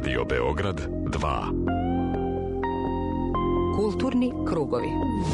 Radio Beograd 2. Kulturni krugovi.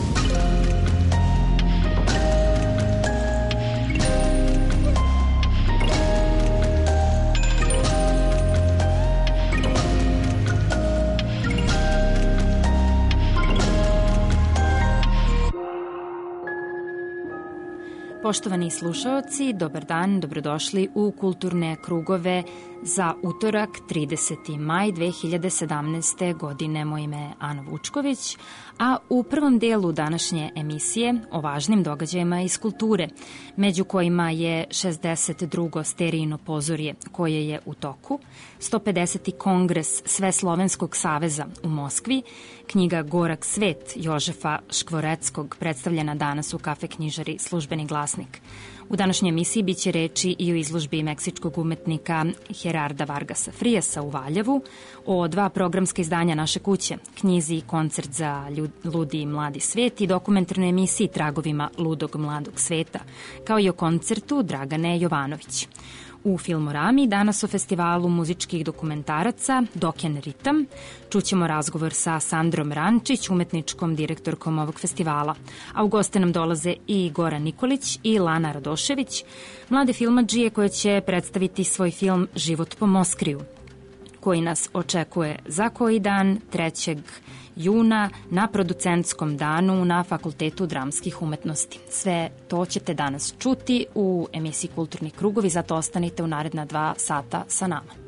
Poštovani slušaoci, dobar dan, dobrodošli u Kulturne krugove za utorak 30. maj 2017. godine. Moje ime je Ana Vučković, a u prvom delu današnje emisije o važnim događajima iz kulture, među kojima je 62. Sterijino pozorje koje je u toku, 150. kongres Sveslovenskog saveza u Moskvi, knjiga Gorak svet Jožefa Škvoreckog predstavljena danas u kafe knjižari Službeni glasnik. U današnjoj emisiji biće reči i o izložbi meksičkog umetnika Gerarda Vargasa Friasa u Valjevu, o dva programska izdanja naše kuće, knjizi Koncert za ludi i mladi svet i dokumentarnoj emisiji Tragovima ludog mladog sveta, kao i o koncertu Dragane Jovanović. U Filmorami danas o festivalu muzičkih dokumentaraca Doken Ritam čućemo razgovor sa Sandrom Rančić, umetničkom direktorkom ovog festivala, a u goste nam dolaze i Goran Nikolić i Lana Radošević, mlade filmadžije koje će predstaviti svoj film Život po Moskriju, koji nas očekuje za koji dan 3. juna na producentskom danu na Fakultetu dramskih umetnosti. Sve to ćete danas čuti u emisiji Kulturni krugovi, zato ostanite u naredna 2 sata sa nama.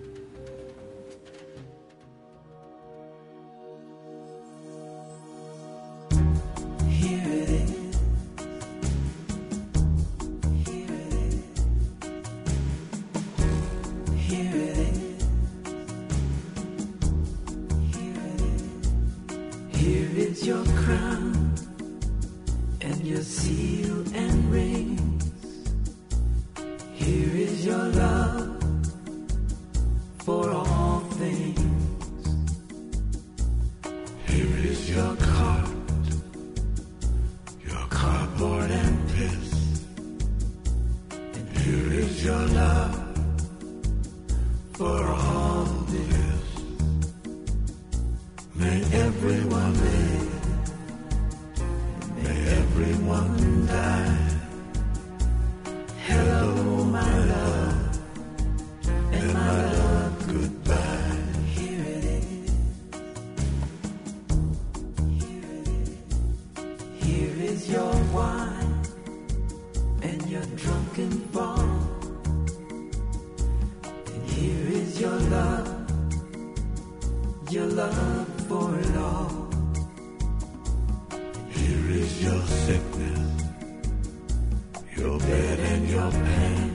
Your crown and your seal and rings. Here is your love for all things. Here is your cart, your cardboard and piss. And here is your love for all this. May everyone live. Everyone die. Hello, my love, and my love, goodbye. Here it is. Here it is. Here is your wine and your drunken fall. And here is your love for it all. Here is your sickness, your bed and your pain.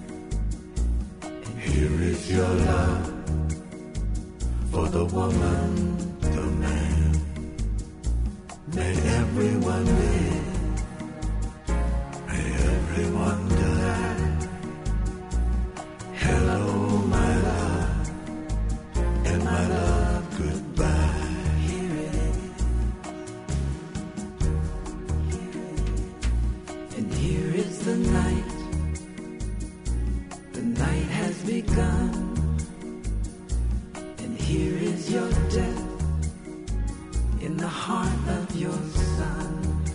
And here is your love for the woman, the man. May everyone live, may everyone die. Hello, my love, and my love, goodbye. The night has begun, and here is your death in the heart of your son.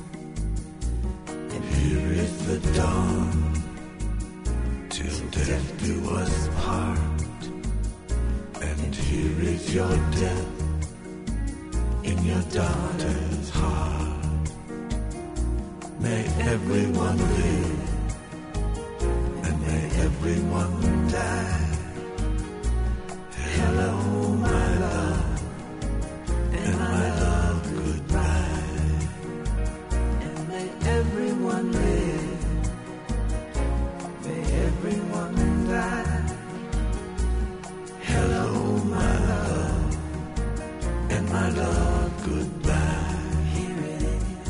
And here is the dawn, till death do us part. And here is your death in your daughter's heart. May everyone live, everyone die. Hello, my love, and my love, goodbye. And may everyone live, may everyone die. Hello, my love, and my love, goodbye. Here it is.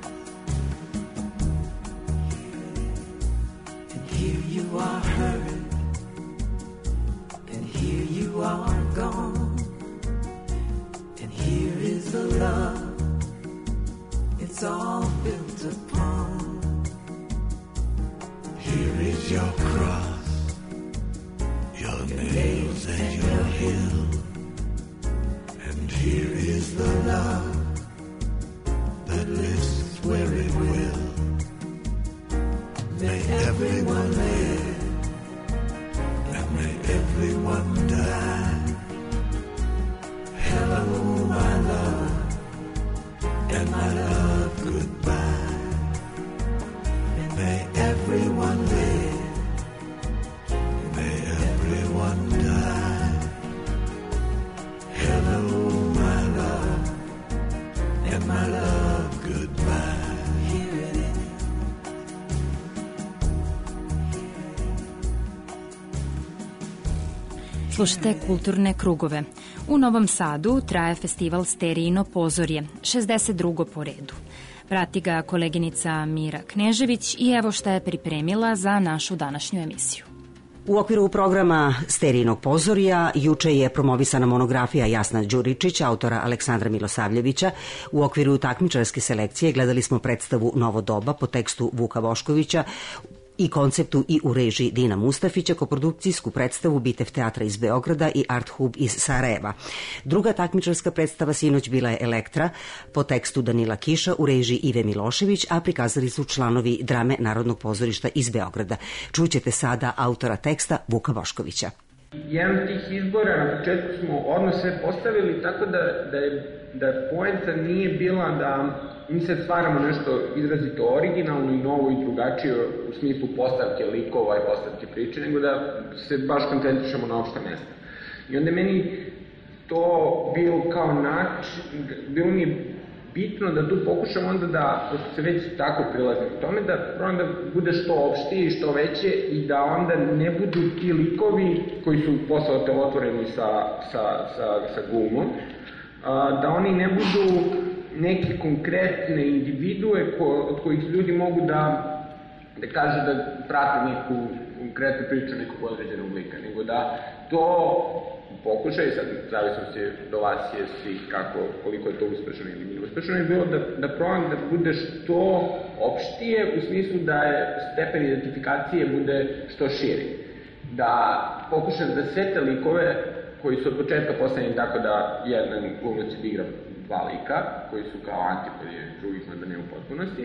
And here you are hurt, and here you are gone. And here is the love it's all built upon. Here is your cross, your nails and your heel. Here is the love that lives where it will. May everyone live and may everyone die. Hello, my love, and my love, goodbye. May everyone live, may everyone die. Hello, my love, and my love, goodbye. Here it is. Slušajte Kulturne krugove. U Novom Sadu traje festival Sterijino pozorje, 62. po redu. Prati ga koleginica Mira Knežević i evo šta je pripremila za našu današnju emisiju. U okviru programa Sterijinog pozorja juče je promovisana monografija Jasna Đuričić, autora Aleksandra Milosavljevića. U okviru takmičarske selekcije gledali smo predstavu Novo doba po tekstu Vuka Voškovića i konceptu i u režiji Dina Mustafića, koprodukcijsku predstavu Bitev teatra iz Beograda i Art Hub iz Sarajeva. Druga takmičarska predstava sinoć bila je Elektra po tekstu Danila Kiša u režiji Ive Milošević, a prikazali su članovi Drame Narodnog pozorišta iz Beograda. Čućete sada autora teksta Vuka Voškovića. Jedan od tih izbora na početku smo odmah sve postavili tako da poenta nije bila da mi sad stvaramo nešto izrazito originalno i novo i drugačije u smislu postavke likova i postavke priče, nego da se baš koncentrišemo na opšta mesta. I onda meni to bilo kao način, bilo mi je bitno da tu pokušam onda da, pošto se već tako prilazim u tome, da probam da bude što opštije i što veće i da onda ne budu ti likovi koji su posle otvoreni sa glumom, da oni ne budu neke konkretne individue od kojih ljudi mogu da kažu da prate neku konkretnu priču nekog određenog lika, nego da to pokušaj, sad zavisnosti do vas je svih koliko je to uspešno ili nije uspešno, je bilo da probam da bude što opštije u smislu da je stepen identifikacije bude što širi. Da pokušam da sve te likove koji su od početka postavljeni tako da jedan glumac igra dva lika, koji su kao antipodi drugih, da ne u potpunosti,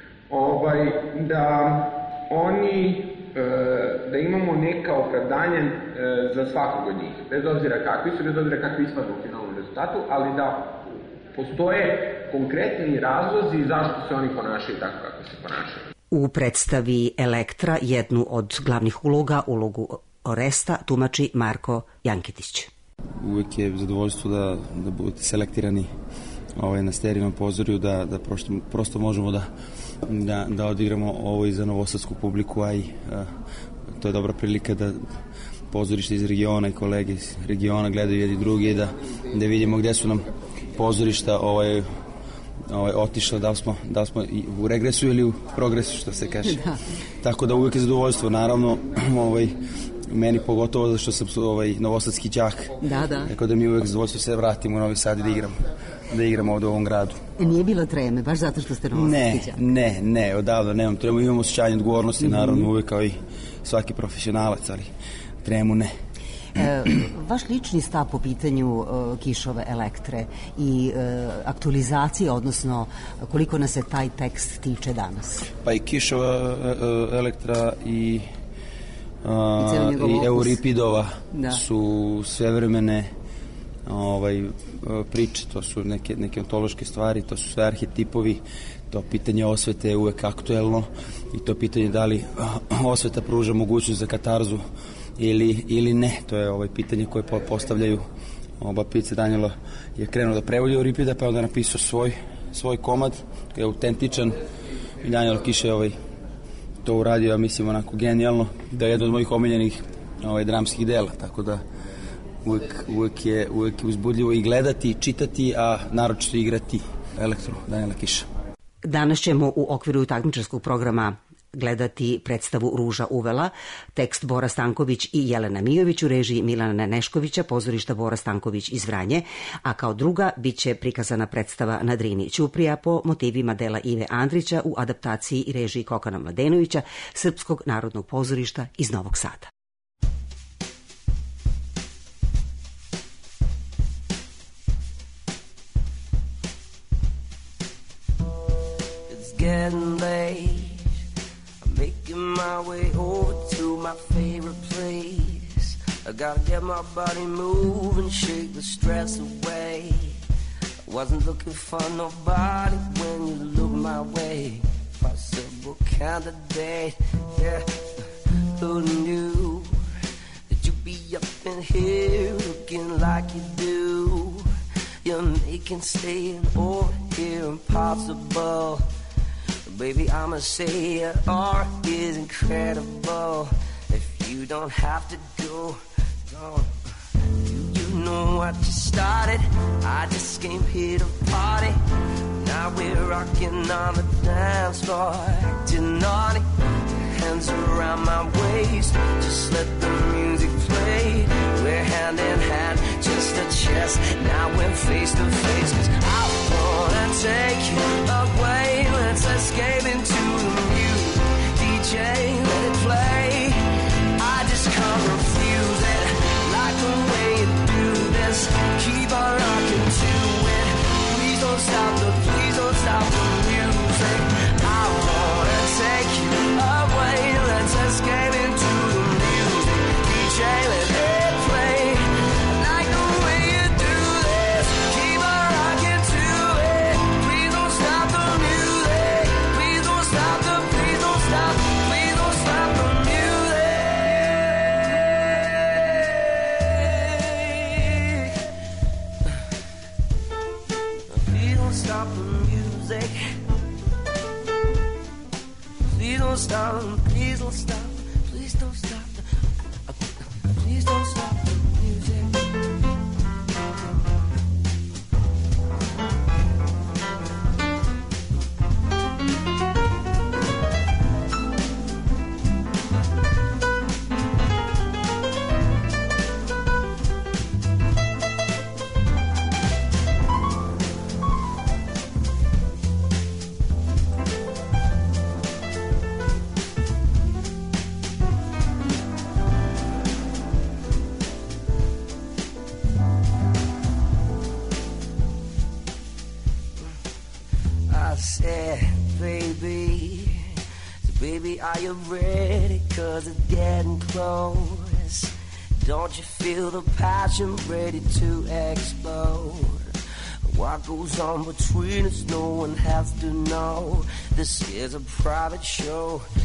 da oni, da imamo neka opravdanja za svakog od njih, bez obzira kakvi su, bez obzira kakvi ispadnu u finalnom rezultatu, ali da postoje konkretni razlozi zašto se oni ponašaju tako kako se ponašaju. U predstavi Elektra jednu od glavnih uloga, ulogu Oresta, tumači Marko Jankitić. Uvek je zadovoljstvo da budete selektirani na Sterijinom pozorju, da prosto možemo da odigramo ovo i za novosadsku publiku, a i to je dobra prilika da pozorište iz regiona i kolege iz regiona gledaju jedni drugi i da vidimo gde su nam pozorišta otišla, da li smo u regresu ili u progresu, što se kaže. Da. Tako da uvek je zadovoljstvo, naravno, meni pogotovo zato što sam novosadski đak. Da. Tako da mi uvek zadovoljstvo se vratimo u Novi Sad i da igramo ovde u ovom gradu. Nije bilo treme, baš zato što ste novosadski đak? Ne, odavno nemam tremu, imam osjećanje odgovornosti, naravno, uvek kao i svaki profesionalac, ali tremu ne. Vaš lični stav po pitanju Kišove Elektre i aktualizacije, odnosno koliko nas se taj tekst tiče danas? Pa i Kišova Elektra i Euripidova su svevremene priče, to su neke ontološke stvari, to su sve arhetipovi, to pitanje osvete je uvek aktuelno i to pitanje da li osveta pruža mogućnost za katarzu ili ne, to je pitanje koje postavljaju Pice. Danilo je krenuo da prevodi Euripida, pa je onda napisao svoj komad koji je autentičan i Danilo Kiša je to uradio, ja mislim, onako genijalno, da je jedno od mojih omiljenih dramskih dela, tako da uvek je uzbudljivo i gledati i čitati, a naročito igrati Elektru Danila Kiša. Danas ćemo u okviru takmičarskog programa gledati predstavu Ruža uvela, tekst Bora Stanković i Jelena Mijović u režiji Milana Neškovića, pozorišta Bora Stanković iz Vranje, a kao druga biće prikazana predstava Na Drini Ćuprija po motivima dela Ive Andrića u adaptaciji i režiji Kokana Mladenovića, Srpskog narodnog pozorišta iz Novog Sada. getting late. I'm making my way over to my favorite place. I gotta get my body moving, shake the stress away. I wasn't looking for nobody when you look my way. Possible candidate, yeah. Who knew that you'd be up in here looking like you do? You're making staying over here impossible. Baby, I'ma say your art is incredible. If you don't have to go, don't. You know what you started. I just came here to party. Now we're rocking on the dance floor, acting naughty. Hands around my waist, just let the music play. We're hand in hand, just a chest. Now we're face to face, 'cause I wanna take you away. Let's escape into the music. DJ, let it play. I just can't refuse it. Like the way you do this. Keep on rocking to it. Please don't stop the music. I wanna take you away. Let's escape into the music. DJ, let it play. Like the way you do this. Keep on rocking to it. Please don't stop the music. Please don't stop the, please don't stop, please don't stop the music. Please don't stop the music. Please don't stop, please don't stop, please don't stop, please don't stop the music. I said, baby, are you ready? 'Cause it's getting close. Don't you feel the passion ready to explode? What goes on between us, no one has to know. This is a private show.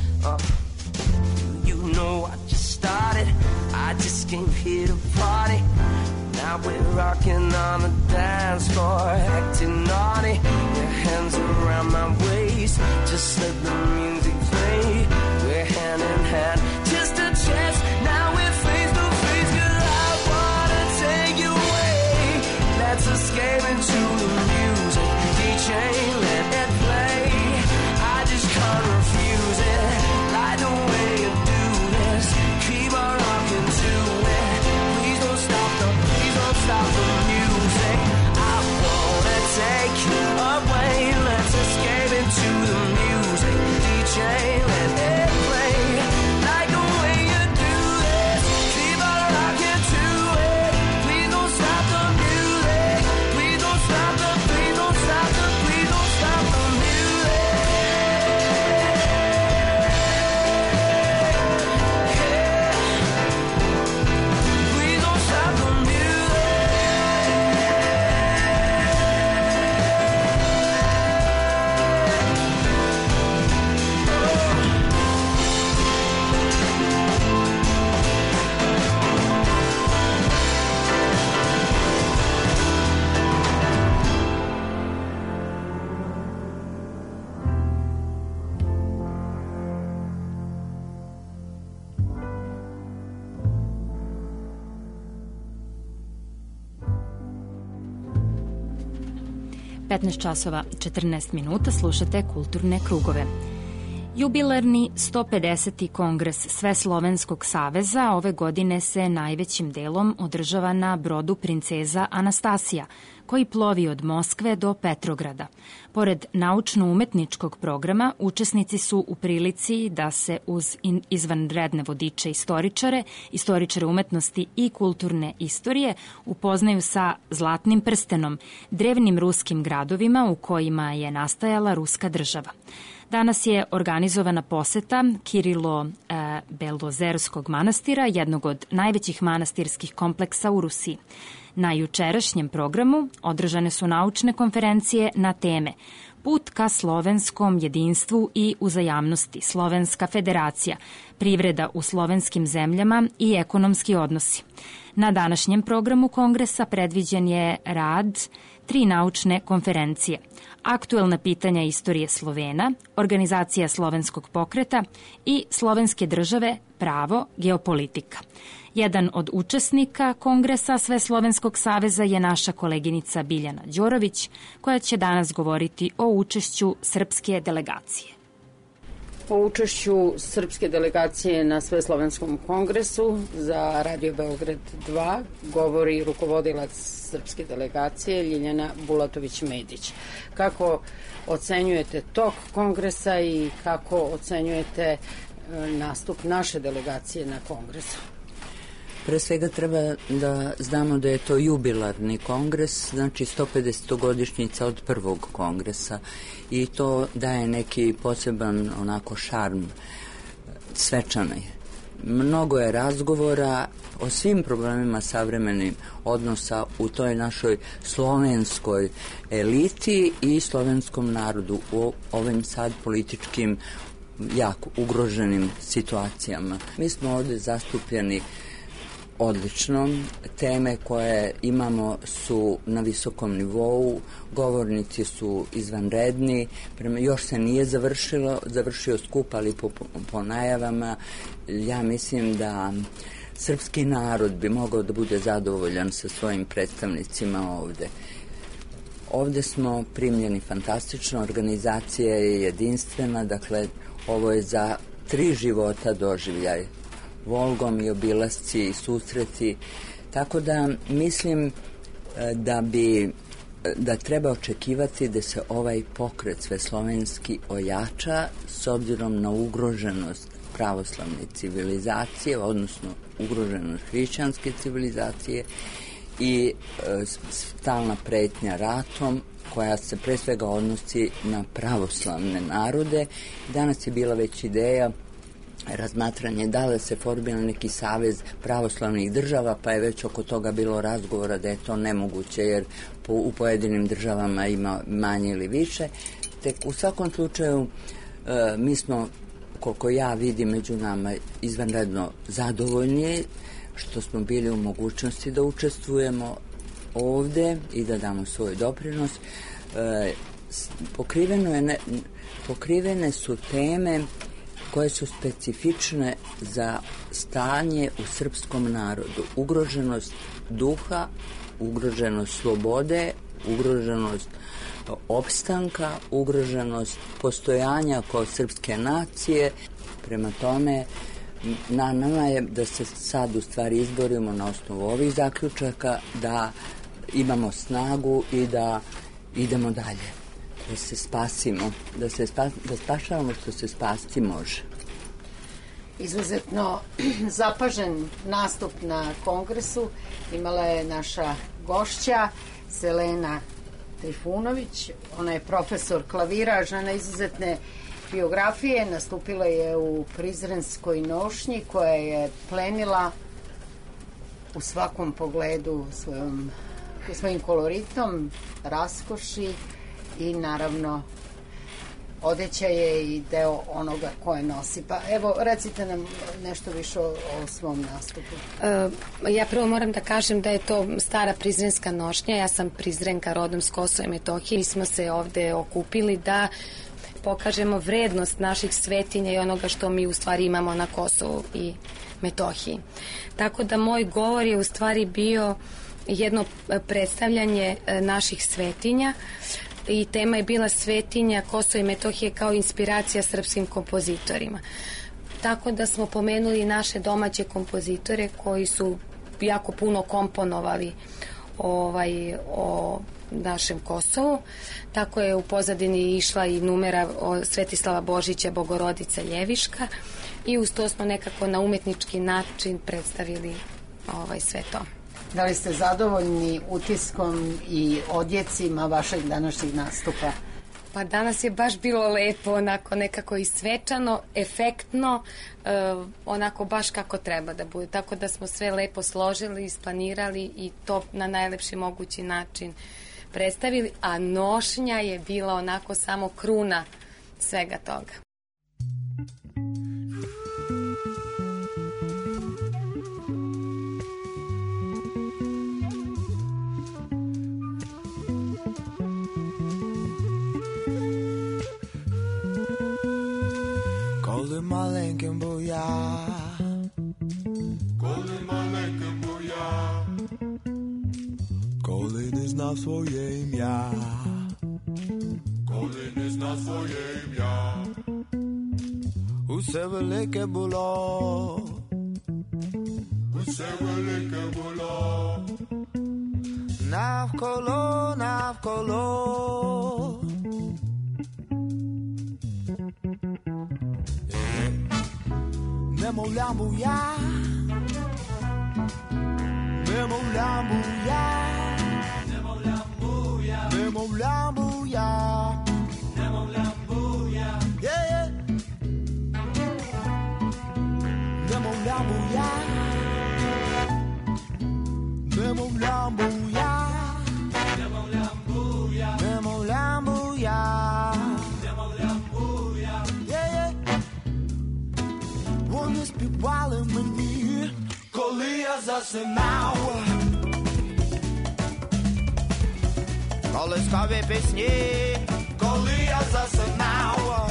You know I just started. I just came here to party. Now we're rocking on the dance floor, acting naughty. Your hands around my waist, just let the music play. We're hand in hand, just a chance. Now we're face to face, 'cause I wanna take you away. Let's escape into the music. DJ, let it play. I just can't refuse it. Like the way you do this. Keep on rocking to it. Please don't stop the music. I wanna take you away. Let's escape into the music. DJ, let it play. Like the way you do this. Keep on rocking to it. Please don't stop the music. Please don't stop the, please don't stop the, please don't stop the music. Yeah. Please don't stop the music. časova 14 minuta, slušate Kulturne krugove. Jubilarni 150. kongres Sveslovenskog saveza ove godine se najvećim delom održava na brodu Princeza Anastasija, koji plovi od Moskve do Petrograda. Pored naučno-umetničkog programa, učesnici su u prilici da se uz izvanredne vodiče istoričare umetnosti i kulturne istorije upoznaju sa Zlatnim prstenom, drevnim ruskim gradovima u kojima je nastajala ruska država. Danas je organizovana poseta Kirilo-Belozerskog manastira, jednog od najvećih manastirskih kompleksa u Rusiji. Na jučerašnjem programu održane su naučne konferencije na teme Put ka slovenskom jedinstvu i uzajamnosti, Slovenska federacija, privreda u slovenskim zemljama i ekonomski odnosi. Na današnjem programu kongresa predviđen je rad 3 naučne konferencije: aktuelna pitanja istorije Slovena, organizacija slovenskog pokreta i slovenske države, pravo, geopolitika. Jedan od učesnika kongresa Sveslovenskog saveza je naša koleginica Biljana Đorović, koja će danas govoriti o učešću srpske delegacije. O učešću srpske delegacije na Sveslovenskom kongresu za Radio Beograd 2 govori rukovodilac srpske delegacije Ljiljana Bulatović-Medić. Kako ocenjujete tok kongresa i kako ocenjujete nastup naše delegacije na kongresu? Pre svega treba da znamo da je to jubilarni kongres, znači 150-godišnjica od prvog kongresa, i to daje neki poseban onako šarm, svečani. Mnogo je razgovora o svim problemima savremenih odnosa u toj našoj slovenskoj eliti i slovenskom narodu u ovim sad političkim jako ugroženim situacijama. Mi smo ovde zastupljeni odlično. Teme koje imamo su na visokom nivou, govornici su izvanredni, još se nije završio skup, ali po najavama ja mislim da srpski narod bi mogao da bude zadovoljan sa svojim predstavnicima ovde. Ovde smo primljeni fantastično, organizacija je jedinstvena, dakle ovo je za 3 života doživljaj. Volgom i obilasci i susreti, tako da mislim da treba očekivati da se ovaj pokret sveslovenski ojača s obzirom na ugroženost pravoslavne civilizacije, odnosno ugroženost hrišćanske civilizacije i stalna pretnja ratom koja se pre svega odnosi na pravoslavne narode. Danas je bila već ideja razmatranje da li se formira neki savez pravoslavnih država, pa je već oko toga bilo razgovora da je to nemoguće jer u pojedinim državama ima manje ili više. Tek u svakom slučaju mi smo, koliko ja vidim, među nama izvanredno zadovoljni što smo bili u mogućnosti da učestvujemo ovde i da damo svoj doprinos. Pokrivene su teme koje su specifične za stanje u srpskom narodu. Ugroženost duha, ugroženost slobode, ugroženost opstanka, ugroženost postojanja kao srpske nacije. Prema tome, na nama je da se sad u stvari izborimo na osnovu ovih zaključaka, da imamo snagu i da idemo dalje. Da se spasimo, da spašavamo što se spasti može. Izuzetno zapažen nastup na kongresu imala je naša gošća Selena Trifunović. Ona je profesor klavira, žena izuzetne biografije, nastupila je u Prizrenskoj nošnji koja je plenila u svakom pogledu svojim koloritom, raskoši i naravno odeća je i deo onoga koje nosi. Pa evo, recite nam nešto više o svom nastupu. Ja prvo moram da kažem da je to stara prizrenska nošnja. Ja sam Prizrenka rodom s Kosova i Metohije. Mi smo se ovde okupili da pokažemo vrednost naših svetinja i onoga što mi u stvari imamo na Kosovu i Metohiji. Tako da moj govor je u stvari bio jedno predstavljanje naših svetinja i tema je bila svetinja Kosova i Metohije kao inspiracija srpskim kompozitorima. Tako da smo pomenuli naše domaće kompozitore koji su jako puno komponovali o našem Kosovu. Tako je u pozadini išla i numera o Svetislava Božića Bogorodica Ljeviška i uz to smo nekako na umetnički način predstavili sve to. Da li ste zadovoljni utiskom i odjecima vašeg današnjeg nastupa? Pa danas je baš bilo lepo, onako nekako i svečano, efektno, onako baš kako treba da bude. Tako da smo sve lepo složili, isplanirali i to na najlepši mogući način predstavili, a nošnja je bila onako samo kruna svega toga. Коли маленьким був я, коли не знав своє ім'я, усе велике було, навколо, немовля був я, немовля був я, yeah. Немовля був я, немовля був я, yeah. Вони співали мені, коли я засинав, колискові пісні, коли я засинав,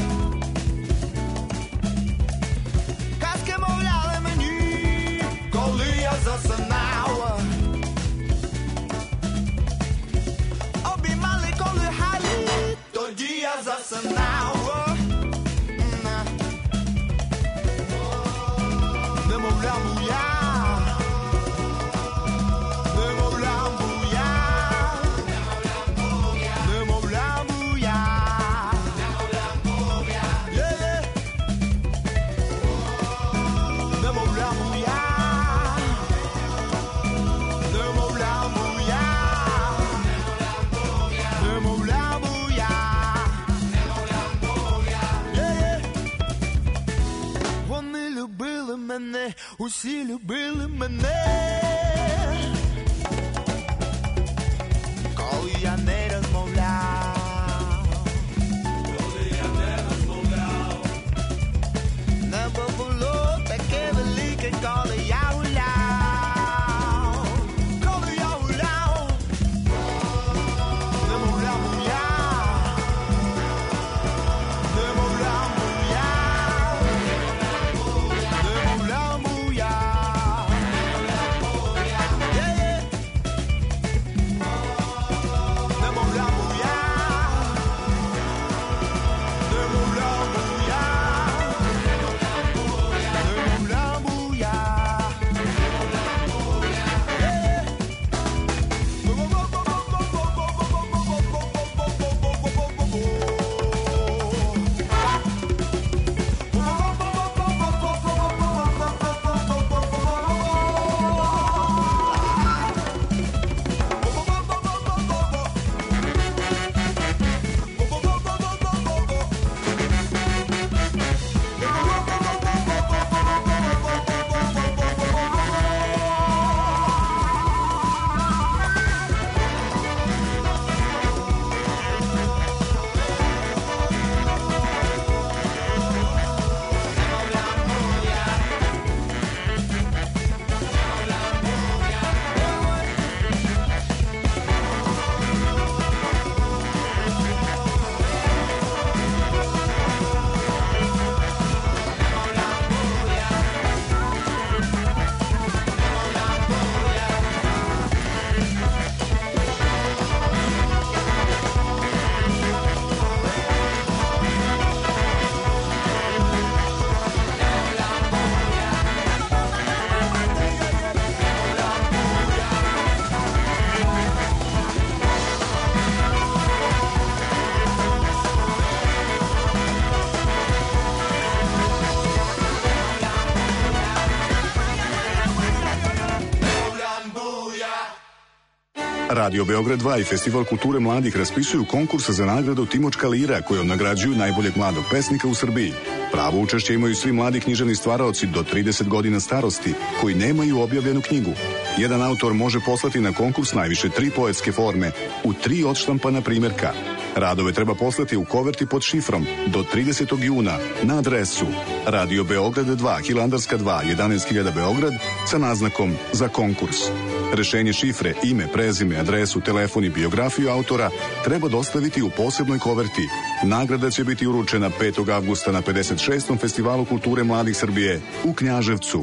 казки мовляли мені, коли я засинав, обіймали, коли галі, тоді я засинав. Немовля був я, немовля був я, немовля був я, yeah. Немовля був я, немовля був я, немовля був я, yeah. Вони любили мене, усі любили мене, коли я не розмовляв, небо було таке велике, коли я гуляв, немовля був я, немовля був я, немовля був я, Radio Beograd 2 i Festival kulture mladih raspisuju konkurs za nagradu Timočka lira kojom nagrađuju najboljeg mladog pesnika u Srbiji. Pravo učešće imaju svi mladi književni stvaraoci do 30 godina starosti koji nemaju objavljenu knjigu. Jedan autor može poslati na konkurs najviše 3 poetske forme u 3 odštampana primjerka. Radove treba poslati u koverti pod šifrom do 30. juna na adresu Radio Beograd 2, Hilandarska 2, 11.000 Beograd sa naznakom za konkurs. Rešenje šifre, ime, prezime, adresu, telefon i biografiju autora treba dostaviti u posebnoj koverti. Nagrada će biti uručena 5. avgusta na 56. Festivalu kulture mladih Srbije u Knjaževcu.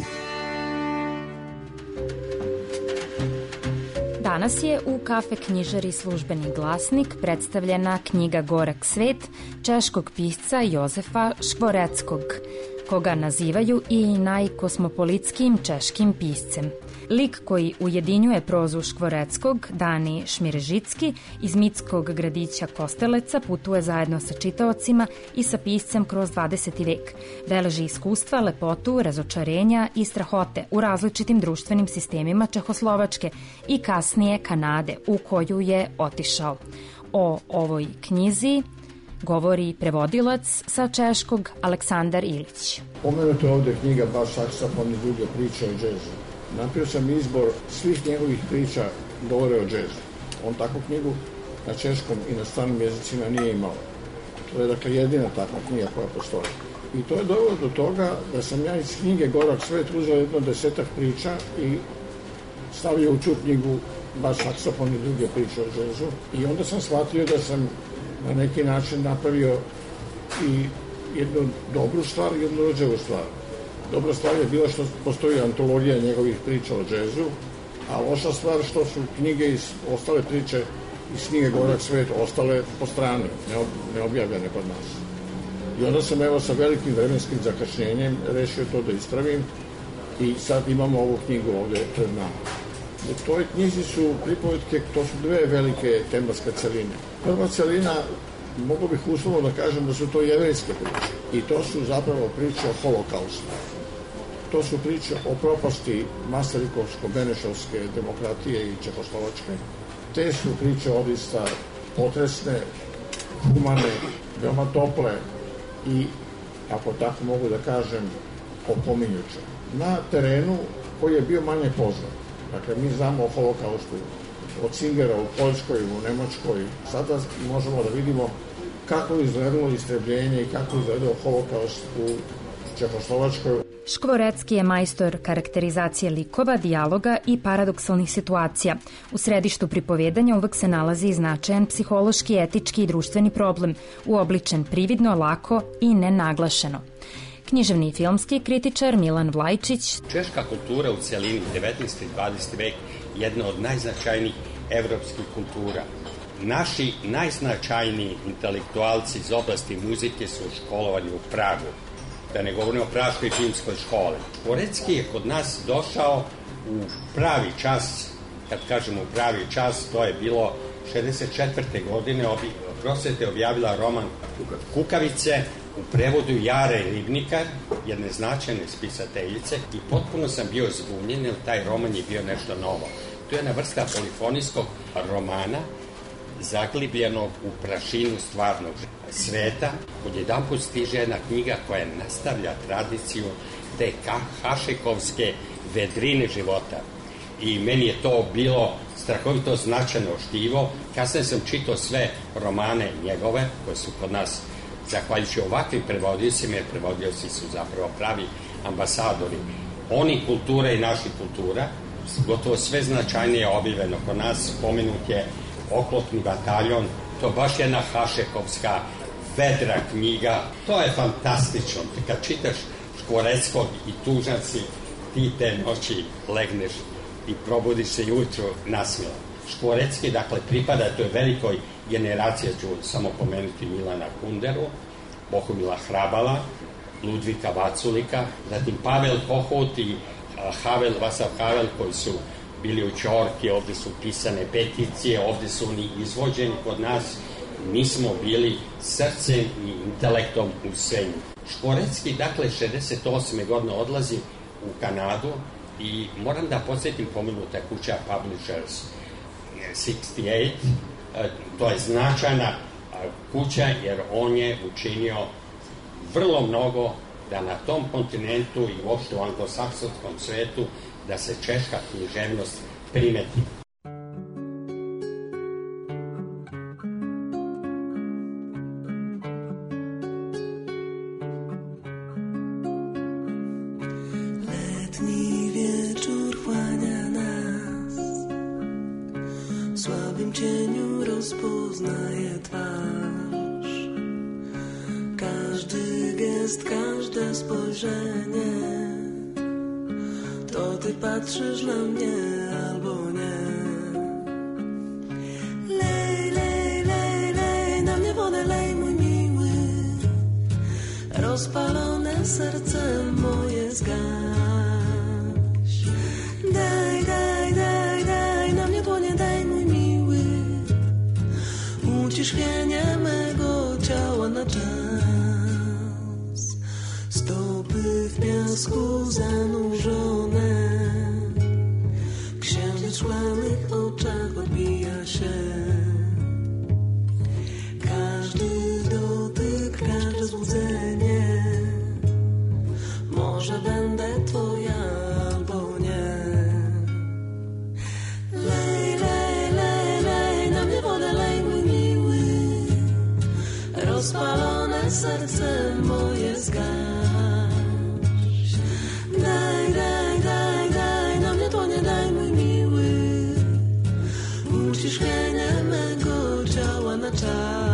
Danas je u kafe knjižari Službeni glasnik predstavljena knjiga Gorak svet češkog pisca Jozefa Škvoreckog, koga nazivaju i najkosmopolitskijim češkim piscem. Lik koji ujedinjuje prozu Škvoreckog, Dani Šmirežicki, iz mitskog gradića Kosteleca putuje zajedno sa čitaocima i sa piscem kroz 20. vek. Beleži iskustva, lepotu, razočarenja i strahote u različitim društvenim sistemima Čehoslovačke i kasnije Kanade u koju je otišao. O ovoj knjizi govori prevodilac sa češkog Aleksandar Ilić. Pomenuto je ovde knjiga Baš saksofon i druge priče o džezu. Napravio sam izbor svih njegovih priča govore o džezu. On takvu knjigu na češkom i na stranim jezicima nije imao. To je dakle jedina takva knjiga koja postoji. I to je dovelo do toga da sam ja iz knjige Gorak svet uzeo jedno 10 priča i stavio u tu knjigu Baš saksofon i druge priče o džezu. I onda sam shvatio da sam na neki način napravio i jednu dobru stvar i jednu rođevu stvar. Dobra stvar je bila što postoji antologija njegovih priča o džezu, a loša stvar što su knjige i ostale priče iz knjige Gorak svet ostale po strani, neobjavljene kod nas. I onda sam evo sa velikim vremenskim zakašnjenjem rešio to da ispravim i sad imamo ovu knjigu ovde pred nama. U toj knjizi su pripovetke, to su dve velike tematske celine. Prva celina, mogu bih uslovno da kažem da su to jevrejske priče i to su zapravo priče o holokaustu. To su priče o propasti Masarikovsko-Benešovske demokratije i Čehoslovačke. Te su priče odista potresne, humane, veoma tople i, ako tako mogu da kažem, opominjuće. Na terenu koji je bio manje poznat. Dakle, mi znamo o holokaustu od Singera u Poljskoj, u Nemačkoj. Sada možemo da vidimo kako je izgledalo istrebljenje i kako je izgledao holokaust u Čehoslovačkoj. Škvorecki je majstor karakterizacije likova, dijaloga i paradoksalnih situacija. U središtu pripovedanja uvek se nalazi značajan psihološki, etički i društveni problem, uobličen prividno, lako i nenaglašeno. Književni i filmski kritičar Milan Vlajčić. Češka kultura u cijelini 19. i 20. vek je jedna od najznačajnijih evropskih kultura. Naši najznačajniji intelektualci iz oblasti muzike su školovani u Pragu, da ne govorimo o Praškoj filmskoj školi. Škvorecki je kod nas došao u pravi čas, kad kažemo u pravi čas, to je bilo 64. godine, Prosvete objavila roman Kukavice, u prevodu Jare Ribnikar, jedne značajne spisateljice, i potpuno sam bio zbunjen, jer taj roman je bio nešto novo. To je jedna vrsta polifonijskog romana, zaglibljenog u prašinu stvarnog sveta. Odjedanput stiže jedna knjiga koja nastavlja tradiciju te hašekovske vedrine života. I meni je to bilo strahovito značajno štivo. Kasnije sam čitao sve romane njegove, koje su kod nas, zahvaljujući ovakvim prevodiocima, jer prevodioci su zapravo pravi ambasadori. Oni kultura i naši kultura, gotovo sve značajnije objavljeno kod nas, pomenut je Oklopni bataljon, to je baš jedna hašekovska vedra knjiga, to je fantastično. Kad čitaš Škvoreckog i tužan si, ti te noći legneš i probudiš se ujutro nasmijan. Škvorecki, dakle, pripada toj velikoj generaciji, ću samo pomenuti Milana Kunderu, Bohumila Hrabala, Ludvika Vaculika, zatim Pavel Kohut i Vasav Havel, koji su bili u Ćorki, ovde su pisane peticije, ovde su oni izvođeni kod nas, mi smo bili srcem i intelektom u Senju. Škvorecki, dakle, 68. godine odlazi u Kanadu i moram da podsjetim, pomenuta kuća Publishers 68, to je značajna kuća jer on je učinio vrlo mnogo da na tom kontinentu i uopšte u anglosaksonskom svetu da se češka književnost primeti. Letni wieczór chłania nas, w słabym cieniu rozpoznaje twarz. Każdy gest, każde spojrzenie, to ty patrzysz na mnie albo nie. Lej, lej, lej, lej, na mnie wodę lej, mój miły, rozpalone serce moje zgaś. Daj, daj, daj, daj, na mnie dłonie daj, mój miły, ucisznienie mego ciała na czas. Stopy w piasku zanurzone, księżyc w szklanych oczach odbija się. Każdy dotyk, każde złudzenie, może będę twoja albo nie. Lej, lej, lej, lej, na mnie wodę lej, mój miły, rozpalone serce moje zgaś. Daj, daj, daj, daj, na mnie dłonie daj, mój miły, ucisznienie mego ciała na czas.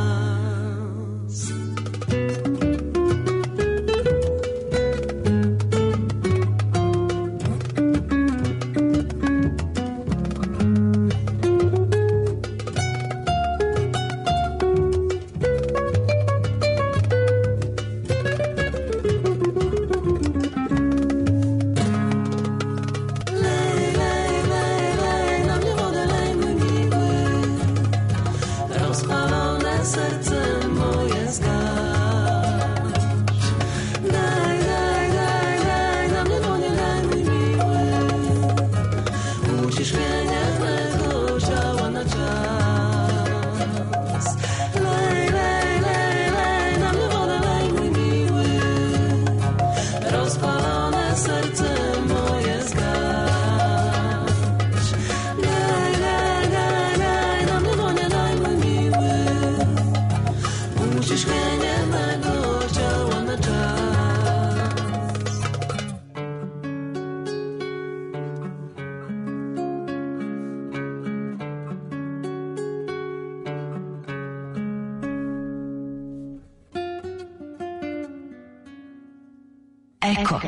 Eko.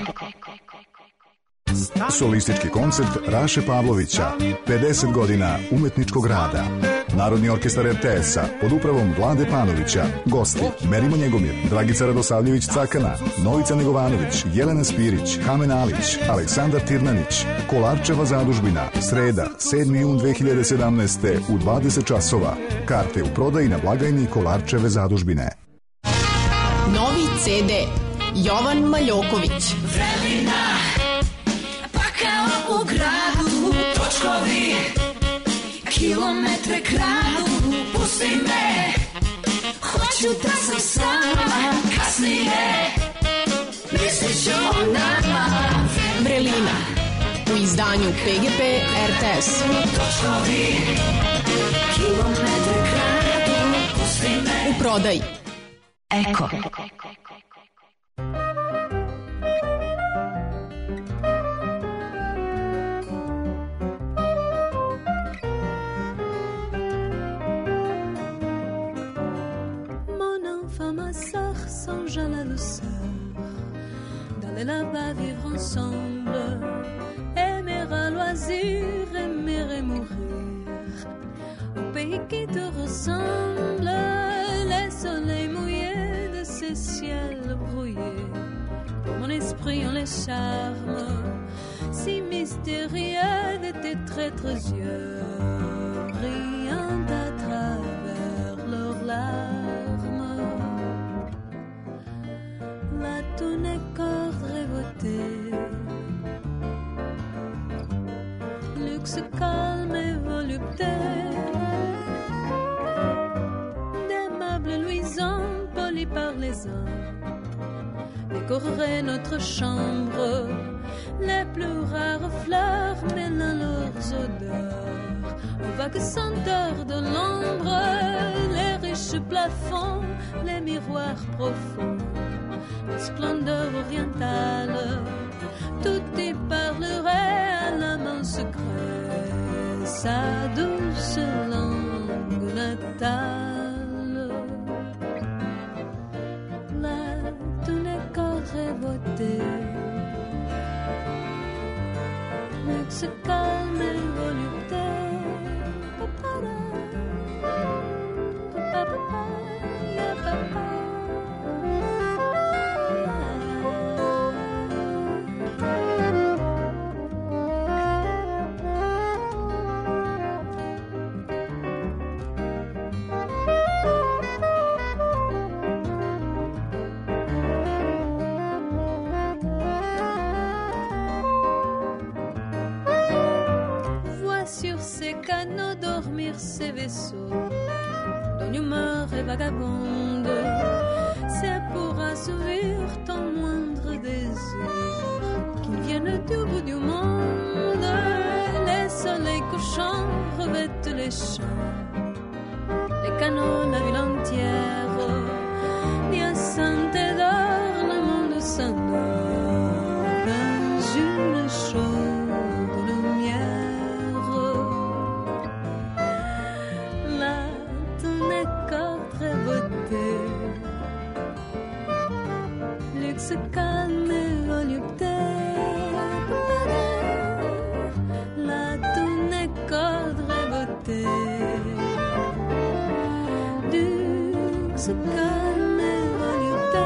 Solistički koncert Raše Pavlovića, 50 godina umetničkog rada. Narodni orkestar RTS-a pod upravom Vlade Panovića. Gosti: Merimo Njegomir, Dragica Radosavljević-Cakana, Novica Negovanović, Jelena Spirić, Hamen Alić, Aleksandar Tirnanić. Kolarčeva zadužbina, sreda, 7. jun 2017. u 20 časova. Karte u prodaji na blagajni Kolarčeve zadužbine. Novi CD Jovan Maljoković. Vremena, pa kao u gradu, točkovi, kilometre kradu, pusti me, hoću da sam sama, kasnije, misliš o nama. Vrelina u izdanju PGP RTS. Točkovi, kilometre kradu, pusti me. U prodaji Eko. Songe à la douceur d'aller là-bas vivre ensemble, aimer à loisir, aimer et mourir au pays qui te ressemble, les soleils mouillés de ces ciels brouillés, pour mon esprit ont les charmes si mystérieux de tes traîtres yeux, brillants à travers leurs larmes. La tournée corde rêvotée, luxe calme et volupté, voisins. Décorerait notre chambre, les plus rares fleurs mêlant leurs odeurs aux vagues senteurs de l'ombre, les riches plafonds, les miroirs profonds, la splendeur orientale, tout y parlerait à la main secrète, sa douce langue natale. Là, tout n'est qu'ordre et beauté, luxe, calme et volupté. Canaux dormir ces vaisseaux dont l'humeur est vagabonde, c'est pour assouvir ton moindre désir qu'ils viennent du bout du monde. Les soleils couchants revêtent les champs, les canaux, la ville entière, Hyacinthe d'or, le monde s'endort dans une chaude lumière. Luxe, calme et volupté, là tout n'est qu'ordre et beauté. Luxe, calme et volupté.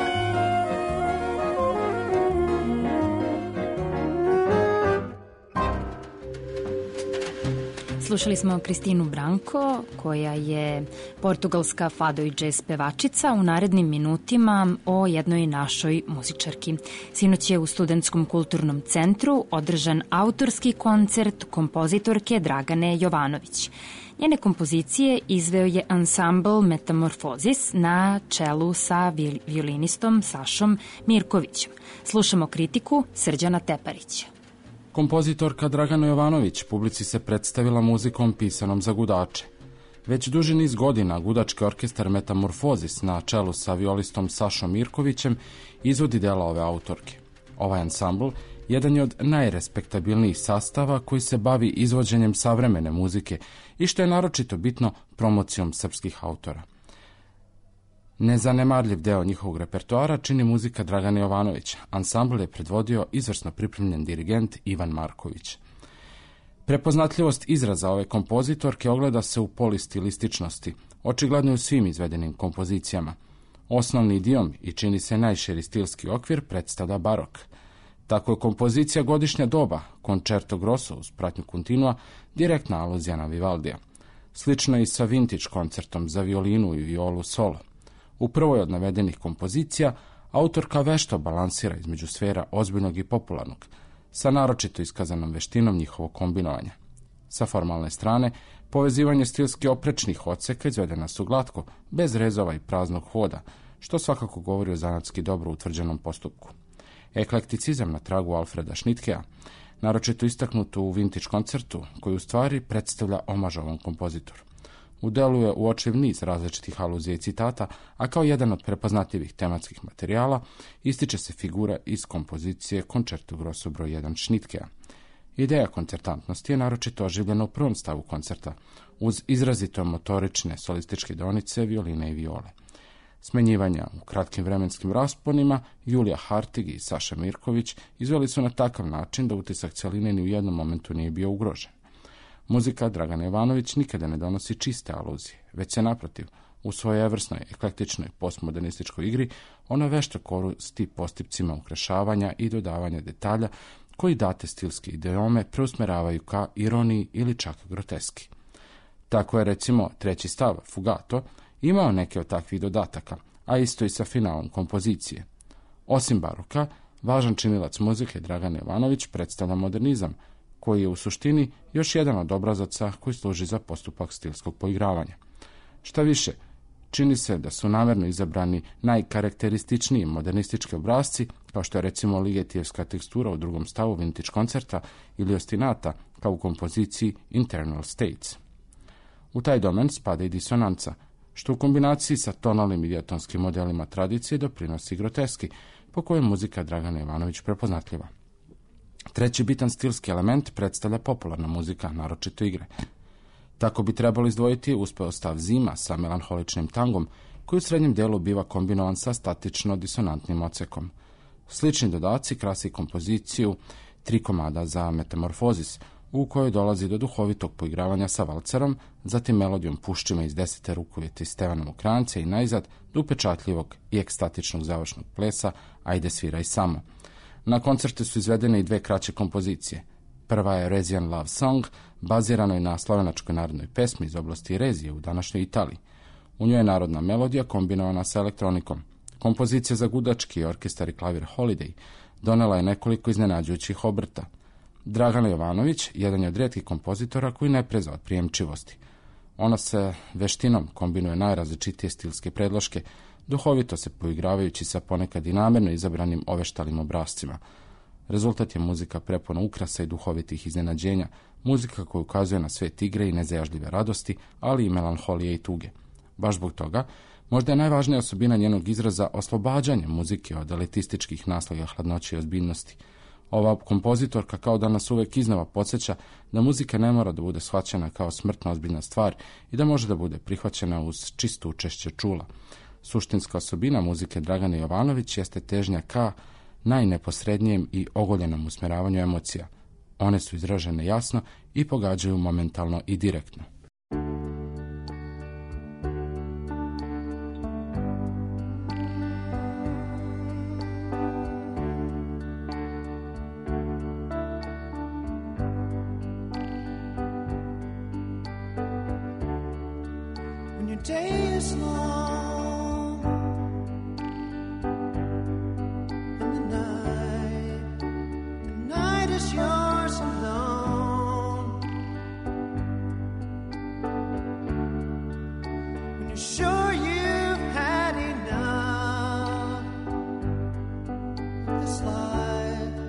Slušali smo Kristinu Branko, koja je portugalska fado i džez pevačica, u narednim minutima o jednoj našoj muzičarki. Sinoć je u Studentskom kulturnom centru održan autorski koncert kompozitorke Dragane Jovanović. Njene kompozicije izveo je ansambl Metamorfozis na čelu sa violinistom Sašom Mirkovićem. Slušamo kritiku Srđana Teparića. Kompozitorka Dragana Jovanović publici se predstavila muzikom pisanom za gudače. Već duži niz godina gudački orkestar Metamorfozis na čelu sa violistom Sašom Mirkovićem izvodi dela ove autorke. Ovaj ansambl jedan je od najrespektabilnijih sastava koji se bavi izvođenjem savremene muzike i, što je naročito bitno, promocijom srpskih autora. Nezanemarljiv deo njihovog repertoara čini muzika Dragane Jovanović. Ansambl je predvodio izvrsno pripremljen dirigent Ivan Marković. Prepoznatljivost izraza ove kompozitorke ogleda se u polistilističnosti, očigledno u svim izvedenim kompozicijama. Osnovni idiom i čini se najširi stilski okvir predstavlja barok. Tako je kompozicija Godišnja doba, Concerto Grosso uz pratnju continua, direktna aluzija na Vivaldija. Slično je i sa vintage koncertom za violinu i violu solo. U prvoj od navedenih kompozicija autorka vešto balansira između sfera ozbiljnog i popularnog, sa naročito iskazanom veštinom njihovog kombinovanja. Sa formalne strane, povezivanje stilski oprečnih odseka izvedena su glatko, bez rezova i praznog hoda, što svakako govori o zanatski dobro utvrđenom postupku. Eklekticizam na tragu Alfreda Schnittkea, naročito istaknuto u vintage koncertu, koji u stvari predstavlja omaž ovom kompozitoru. U delu je uočiv niz različitih aluzija i citata, a kao jedan od prepoznatljivih tematskih materijala ističe se figura iz kompozicije Concerto Grosso broj 1 Schnittkea. Ideja koncertantnosti je naročito oživljena u prvom stavu koncerta, uz izrazito motorične solističke donice, violine i viole. Smenjivanja u kratkim vremenskim rasponima Julija Hartig i Saša Mirković izveli su na takav način da utisak celine ni u jednom momentu nije bio ugrožen. Muzika Dragane Jovanović nikada ne donosi čiste aluzije, već se naprotiv, u svojevrsnoj eklektičnoj postmodernističkoj igri, ona vešto koristi postupcima ukrašavanja i dodavanja detalja koji date stilske idiome preusmeravaju ka ironiji ili čak groteski. Tako je recimo treći stav, Fugato, imao neke od takvih dodataka, a isto i sa finalom kompozicije. Osim baroka, važan činilac muzike Dragane Jovanović predstavlja modernizam, koji je u suštini još jedan od obrazaca koji služi za postupak stilskog poigravanja. Šta više, Čini se da su namjerno izabrani najkarakterističniji modernistički obrazci, kao što je recimo Ligetijevska tekstura u drugom stavu vintage koncerta ili ostinata, kao u kompoziciji Internal States. U taj domen spada i disonanca, što u kombinaciji sa tonalnim i diatonskim modelima tradicije doprinosi groteski, po kojem muzika Dragana Jovanović prepoznatljiva. Treći bitan stilski element predstavlja popularna muzika, naročito igre. Tako bi trebalo izdvojiti uspeo stav Zima sa melanholičnim tangom, koji u srednjem delu biva kombinovan sa statično-disonantnim odsekom. Slični dodaci krasi kompoziciju 3 komada za Metamorfozis, u kojoj dolazi do duhovitog poigravanja sa valcerom, zatim melodijom Puščima iz 10. rukavijete Stevanom Ukranca i najzad do upečatljivog i ekstatičnog završnog plesa Ajde sviraj samo. Na koncertu su izvedene i 2 kraće kompozicije. Prva je Rezian Love Song, baziranoj na slovenačkoj narodnoj pesmi iz oblasti Rezije u današnjoj Italiji. U njoj je narodna melodija kombinovana sa elektronikom. Kompozicija za gudački, orkestar i klavir Holiday donela je nekoliko iznenađujućih obrta. Dragan Jovanović jedan je od rijetkih kompozitora koji ne preza od prijemčivosti. Ona se veštinom kombinuje najrazličitije stilske predloške, duhovito se poigravajući sa ponekad i namjerno izabranim oveštalim obrazcima. Rezultat je muzika prepuna ukrasa i duhovitih iznenađenja, muzika koja ukazuje na svet igre i nezajažljive radosti, ali i melanholije i tuge. Baš zbog toga, možda je najvažnija osobina njenog izraza oslobađanje muzike od elitističkih naslaga hladnoće i ozbiljnosti. Ova kompozitorka kao da nas uvek iznova podsjeća da muzika ne mora da bude shvaćena kao smrtno ozbiljna stvar i da može da bude prihvaćena uz čisto učešće čula. Suštinska osobina muzike Dragane Jovanović jeste težnja ka najneposrednijem i ogoljenom usmjeravanju emocija. One su izražene jasno i pogađaju momentalno i direktno. Day is long and the night is yours alone. When you're sure you've had enough of this life,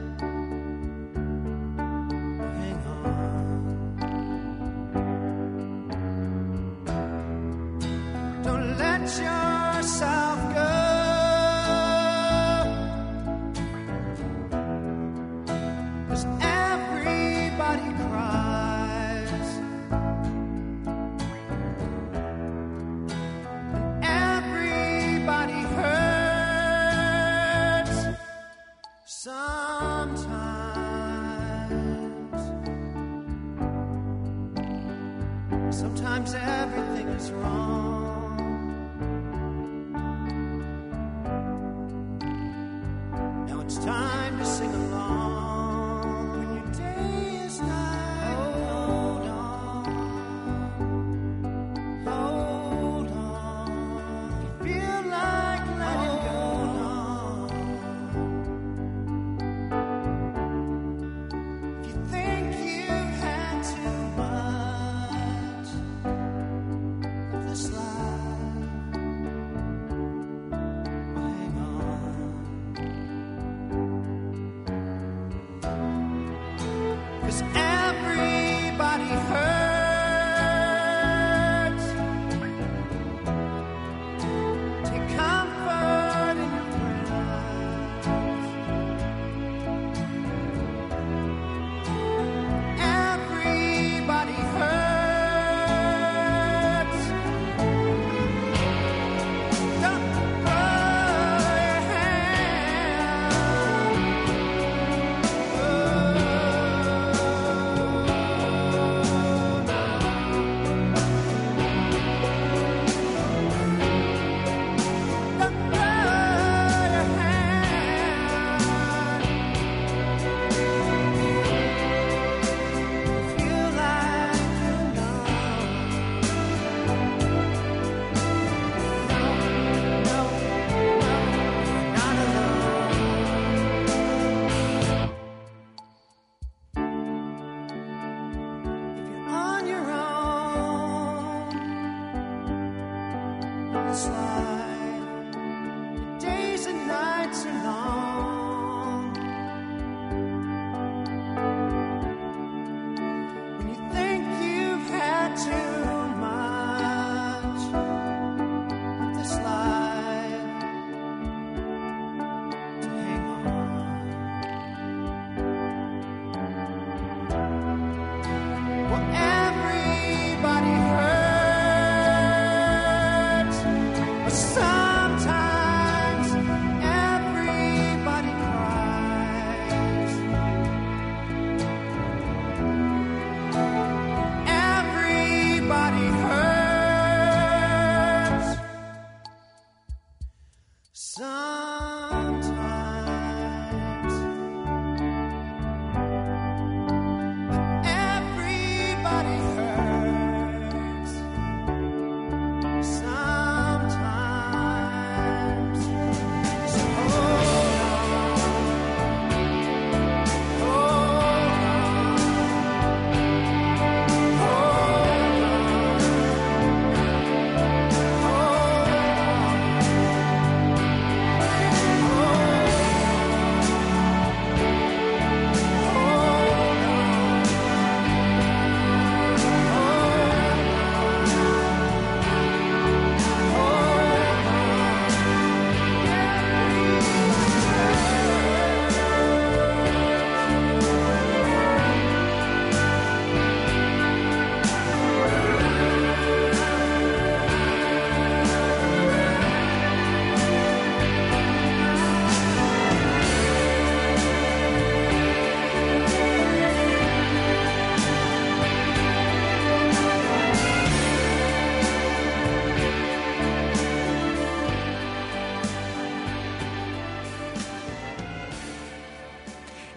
hang on. Don't let yourself go. 'Cause everybody cries and everybody hurts sometimes. Sometimes everything is wrong. It's time to sing along. When your day is night, hold on, hold on. You feel like letting go now. If you think you've had too much of this life, hang on. 'Cause everybody hurts. Take comfort in your breath. Everybody hurts. Don't throw your hand. Oh.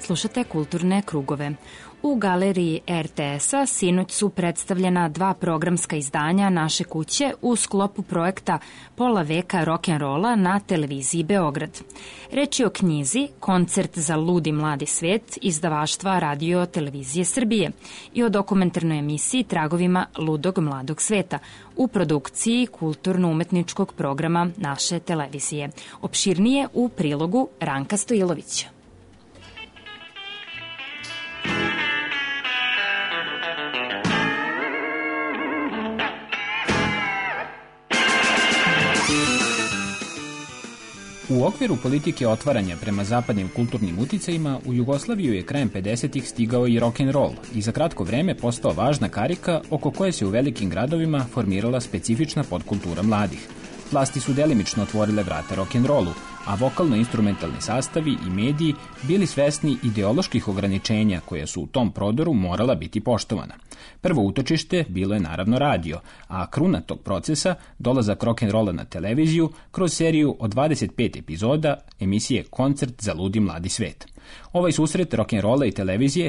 Slušate Kulturne krugove. U galeriji RTS-a sinoć su predstavljena 2 programska izdanja naše kuće u sklopu projekta Pola veka rock'n'rolla na televiziji Beograd. Reč je o knjizi Koncert za ludi mladi svet izdavaštva Radio televizije Srbije i o dokumentarnoj emisiji Tragovima ludog mladog sveta u produkciji kulturno-umetničkog programa naše televizije. Opširnije u prilogu Ranka Stojilovića. U okviru politike otvaranja prema zapadnim kulturnim uticajima, u Jugoslaviju je krajem 50-ih stigao i rock'n'roll i za kratko vreme postao važna karika oko koje se u velikim gradovima formirala specifična podkultura mladih. Vlasti su delimično otvorile vrata rock'n'rollu, a vokalno-instrumentalni sastavi i mediji bili svesni ideoloških ograničenja koja su u tom prodoru morala biti poštovana. Prvo utočište bilo je naravno radio, a kruna tog procesa dolazak rock'n'rolla na televiziju kroz seriju od 25 epizoda emisije Koncert za ludi mladi svet. Ovaj susret rock'n'rolla i televizije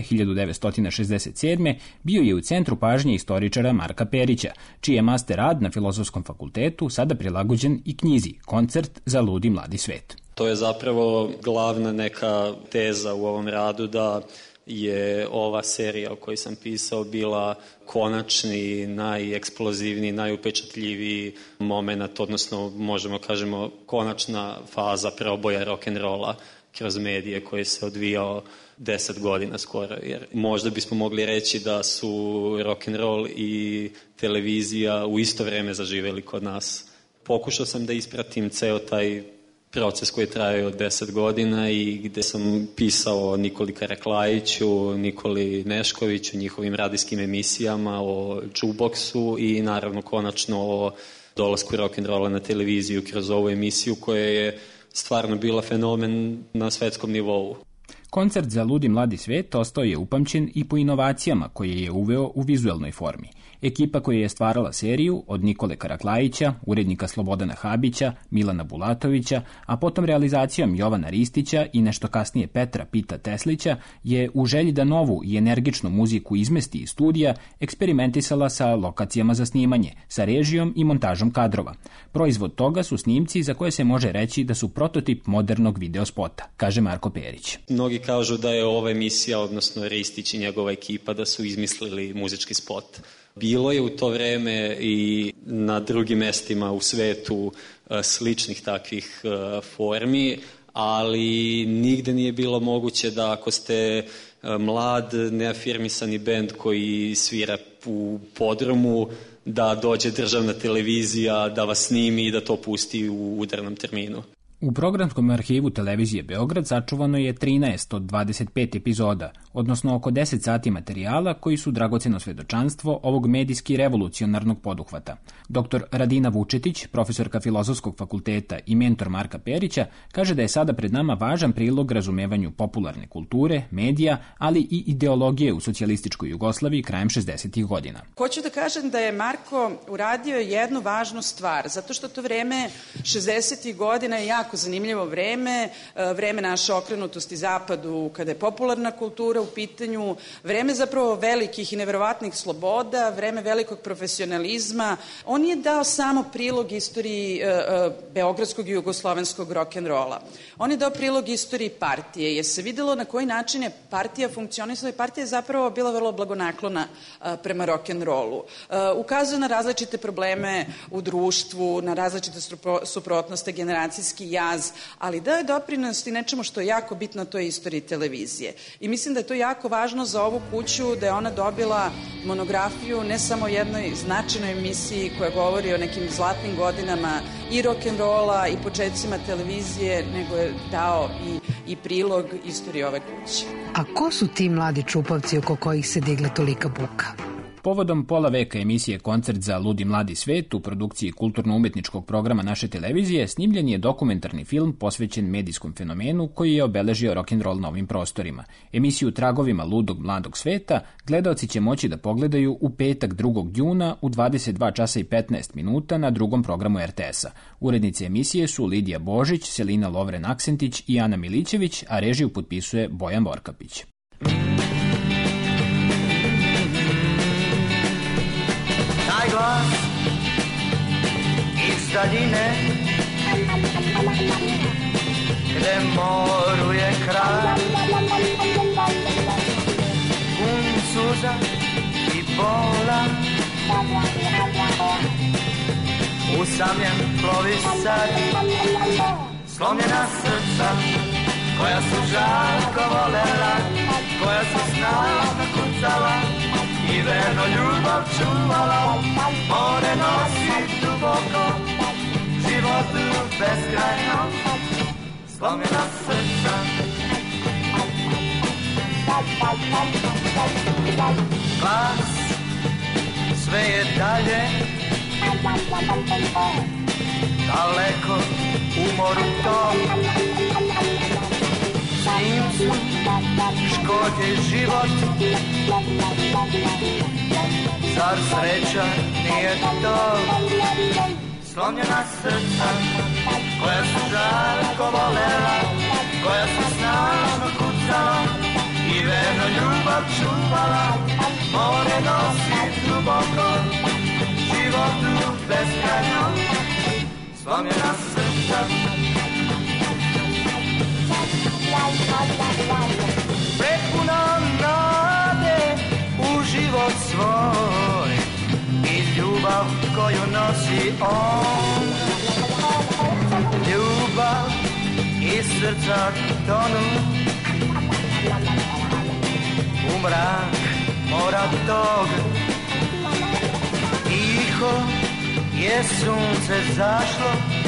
1967. bio je u centru pažnje istoričara Marka Perića, čiji je master rad na Filozofskom fakultetu sada prilagođen i knjizi Koncert za ludi mladi svet. To je zapravo glavna neka teza u ovom radu, da je ova serija o kojoj sam pisao bila konačni, najeksplozivniji, najupečatljiviji moment, odnosno možemo kažemo konačna faza preoboja rock'n'rolla kroz medije koji se odvijao 10 godina skoro, jer možda bismo mogli reći da su rock'n'roll i televizija u isto vreme zaživeli kod nas. Pokušao sam da ispratim ceo taj proces koji traje od 10 godina i gde sam pisao o Nikoli Karaklajiću, Nikoli Neškoviću, njihovim radijskim emisijama, o jukeboxu i naravno konačno o dolasku rock'n'rolla na televiziju kroz ovu emisiju koja je stvarno bila fenomen na svetskom nivou. Koncert za ludi mladi svet ostao je upamćen i po inovacijama koje je uveo u vizuelnoj formi. Ekipa koja je stvarala seriju od Nikole Karaklajića, urednika Slobodana Habića, Milana Bulatovića, a potom realizacijom Jovana Ristića i nešto kasnije Petra Pita Teslića je u želji da novu i energičnu muziku izmesti iz studija eksperimentisala sa lokacijama za snimanje, sa režijom i montažom kadrova. Proizvod toga su snimci za koje se može reći da su prototip modernog videospota, kaže Marko Perić. Mnogi kažu da je ova emisija, odnosno Ristić i njegova ekipa, da su izmislili muzički spot. Bilo je u to vreme i na drugim mestima u svetu sličnih takvih formi, ali nigde nije bilo moguće da ako ste mlad, neafirmisani bend koji svira u podrumu, da dođe državna televizija, da vas snimi i da to pusti u udarnom terminu. U programskom arhivu televizije Beograd sačuvano je 13 od 25 epizoda, odnosno oko 10 sati materijala koji su dragoceno svedočanstvo ovog medijski revolucionarnog poduhvata. Dr. Radina Vučetić, profesorka Filozofskog fakulteta i mentor Marka Perića, kaže da je sada pred nama važan prilog razumevanju popularne kulture, medija, ali i ideologije u socijalističkoj Jugoslaviji krajem 60. godina. Hoću da kažem da je Marko uradio jednu važnu stvar, zato što to vreme 60. godina je jako zanimljivo vreme, vreme naše okrenutosti zapadu kada je popularna kultura u pitanju, vreme zapravo velikih i neverovatnih sloboda, vreme velikog profesionalizma. On nije dao samo prilog istoriji beogradskog i jugoslovenskog rock'n'rolla. On je dao prilog istoriji partije, jer se videlo na koji način je partija funkcionisala i partija je zapravo bila vrlo blagonaklona prema rock'n'rollu. Ukazuje na različite probleme u društvu, na različite suprotnosti, generacijski jaz, ali dao je doprinos i nečemu što je jako bitno, to je istoriji televizije. I mislim da je to jako važno za ovu kuću, da je ona dobila monografiju ne samo jednoj značajnoj emisiji koja govori o nekim zlatnim godinama i rock'n'rolla i početcima televizije, nego je dao i prilog istoriji ove kuće. A ko su ti mladi čupovci oko kojih se digla tolika buka? Povodom pola veka emisije Koncert za ludi mladi svet u produkciji kulturno-umetničkog programa naše televizije snimljen je dokumentarni film posvećen medijskom fenomenu koji je obeležio rock'n'roll na ovim prostorima. Emisiju Tragovima ludog mladog sveta gledaoci će moći da pogledaju u petak 2. juna u 22 časa i 15 minuta na drugom programu RTS-a. Urednice emisije su Lidija Božić, Selina Lovren-Aksentić i Ana Milićević, a režiju potpisuje Bojan Vorkapić. Taj glas iz daljine gde moru je kraj, pun suza i bola, usamljen plovi sad, slomljena srca koja su žarko volela, koja su snažno kucala i verno ljubav čuvala. More nosi duboko, životu beskrajno, slomljena srca. Glas, sve je dalje, daleko u moru tom, s njim su škotje život. Zar sreća nije to? Slomljena srca koja su žarko volela, koja su snažno kucala i verno ljubav čuvala. More nosi duboko, životu beskrajno, slomljena srca. Prepuna nade u život svoj i ljubav koju nosi on. Ljubav iz srca tonu u mrak mora tog. Tiho je sunce zašlo,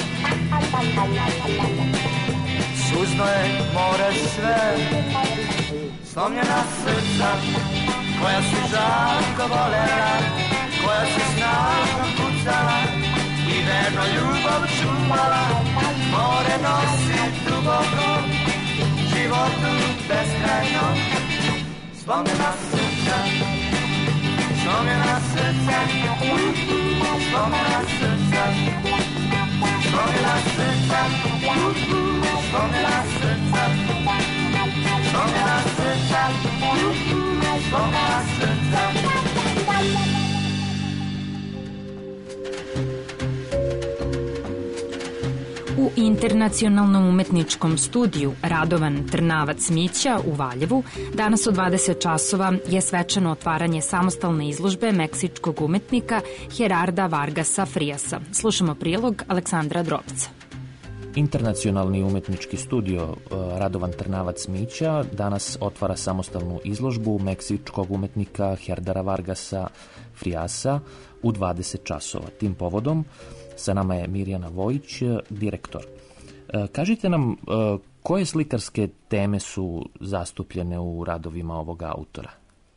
suzno je more sve. Slomljena srca koja su žarko volela, koja su snažno kucala i verno ljubav čuvala. More nosi duboko, životu beskrajno, slomljena srca, slomljena srca, slomljena srca, slomljena srca, slomljena srca, slomljena srca, slomljena srca. U Internacionalnom umetničkom studiju Radovan Trnavac-Mića u Valjevu danas u 20 časova je svečano otvaranje samostalne izložbe meksičkog umetnika Gerarda Vargasa Friasa. Slušamo prilog Aleksandra Drobca. Internacionalni umetnički studio Radovan Trnavac-Mića danas otvara samostalnu izložbu meksičkog umetnika Gerdara Vargasa Friasa u 20 časova. Tim povodom sa nama je Mirjana Vojić, direktor. Kažite nam, koje slikarske teme su zastupljene u radovima ovog autora?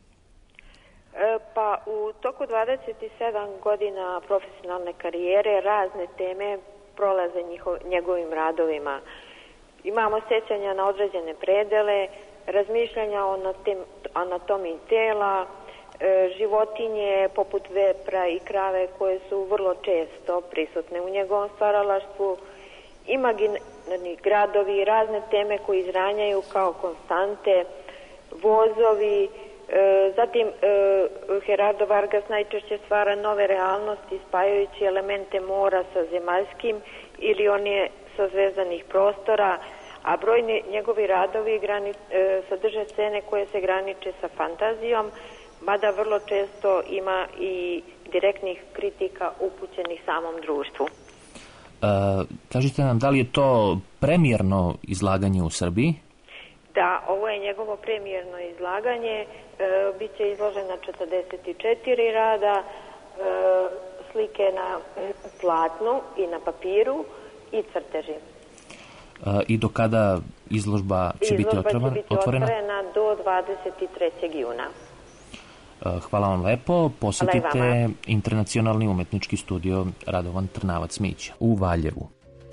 Pa u toku 27 godina profesionalne karijere razne teme prolaze njegovim radovima. Imamo sećanja na određene predele, razmišljanja o anatomiji tela, životinje poput vepra i krave koje su vrlo često prisutne u njegovom stvaralaštvu, imaginarni gradovi, razne teme koje izranjaju kao konstante, vozovi, zatim Gerardo Vargas najčešće stvara nove realnosti spajajući elemente mora sa zemaljskim ili one sa zvezdanih prostora, a brojni njegovi radovi sadrže scene koje se graniče sa fantazijom, mada vrlo često ima i direktnih kritika upućenih samom društvu. Kažite nam, da li je to premijerno izlaganje u Srbiji? Da, ovo je njegovo premijerno izlaganje, biće izložena 44 rada, slike na platnu i na papiru i crteži. I do kada izložba će biti otvorena? Izložba će biti otvorena do 23. juna. Hvala vam lepo. Posetite Internacionalni umetnički studio Radovan Trnavac-Mića u Valjevu.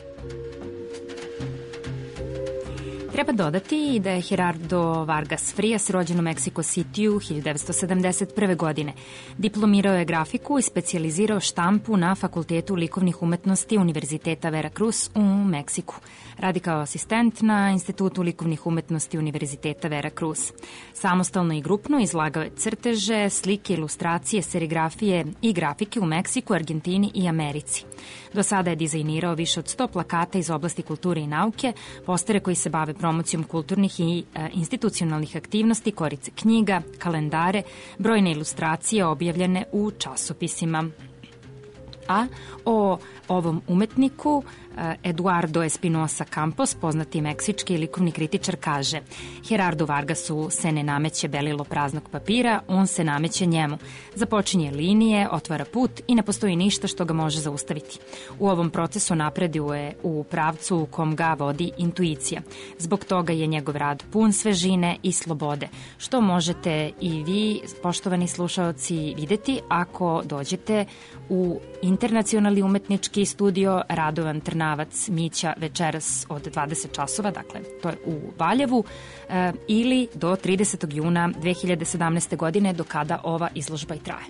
Treba dodati i da je Gerardo Vargas Frias rođen u Mexico Cityu 1971. godine. Diplomirao je grafiku i specijalizirao štampu na Fakultetu likovnih umetnosti Univerziteta Veracruz u Meksiku. Radi kao asistent na Institutu likovnih umetnosti Univerziteta Veracruz. Samostalno i grupno izlagao je crteže, slike, ilustracije, serigrafije i grafike u Meksiku, Argentini i Americi. Do sada je dizajnirao više od 100 plakata iz oblasti kulture i nauke, postere koji se bave promocijom kulturnih i institucionalnih aktivnosti, korice knjiga, kalendare, brojne ilustracije objavljene u časopisima. A o ovom umetniku Eduardo Espinosa Campos, poznati meksički likovni kritičar, kaže: Gerardo Vargasu se ne nameće belilo praznog papira, on se nameće njemu. Započinje linije, otvara put i ne postoji ništa što ga može zaustaviti. U ovom procesu napreduje u pravcu u kom ga vodi intuicija. Zbog toga je njegov rad pun svežine i slobode, što možete i vi, poštovani slušaoci, videti ako dođete u Internacionalni umetnički studio Radovan Trnavac-Mića večeras od 20 časova, dakle to je u Valjevu, ili do 30. juna 2017. godine, do kada ova izložba i traje.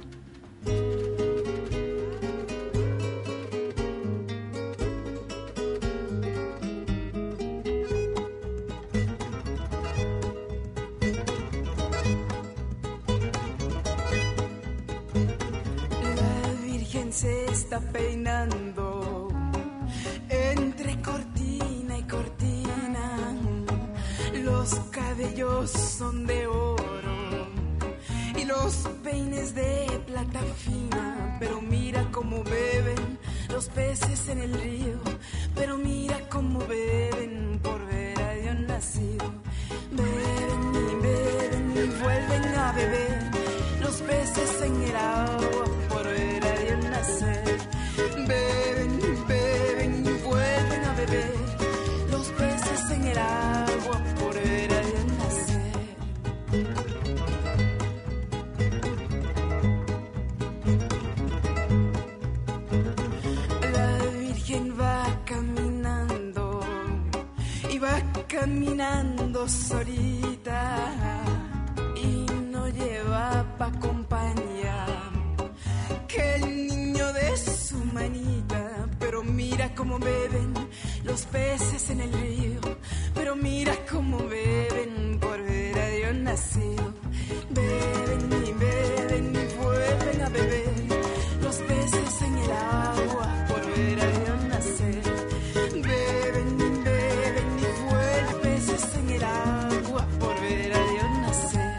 Se está peinando entre cortina y cortina, los cabellos son de oro y los peines de plata fina, pero mira cómo beben los peces en el río, pero mira cómo beben por ver a Dios nacido. Beben y vuelven a beber los peces en el agua por ver a Dios nacer. Beben, beben y vuelven a beber los peces en el agua por ver a Dios nacer. La Virgen va caminando y va caminando solita y no lleva pa' compañía que el niño de su manita, pero mira cómo beben los peces en el río, pero mira cómo beben por ver a Dios nacido. Beben y vuelven a beber los peces en el agua por ver a Dios nacer. Beben y vuelven peces en el agua por ver a Dios nacer.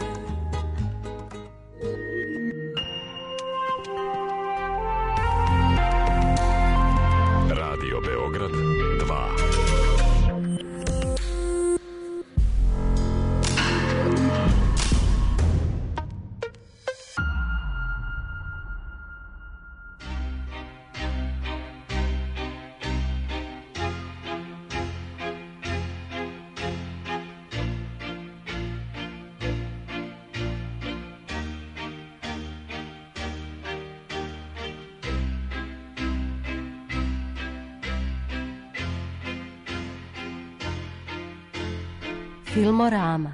Radio Beograd 2. Filmorama.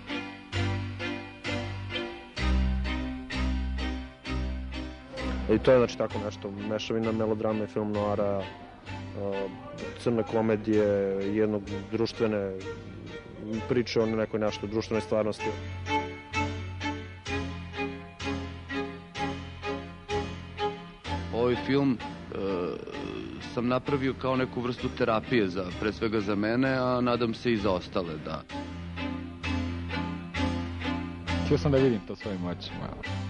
I to je znači tako nešto, mešavina melodrame, film noara, crne komedije, jednog društvene priče o nekoj našoj društvenoj stvarnosti. Ovaj film sam napravio kao neku vrstu terapije, pre svega za mene, a nadam se i za ostale, da. Htio sam da vidim to svojim očima.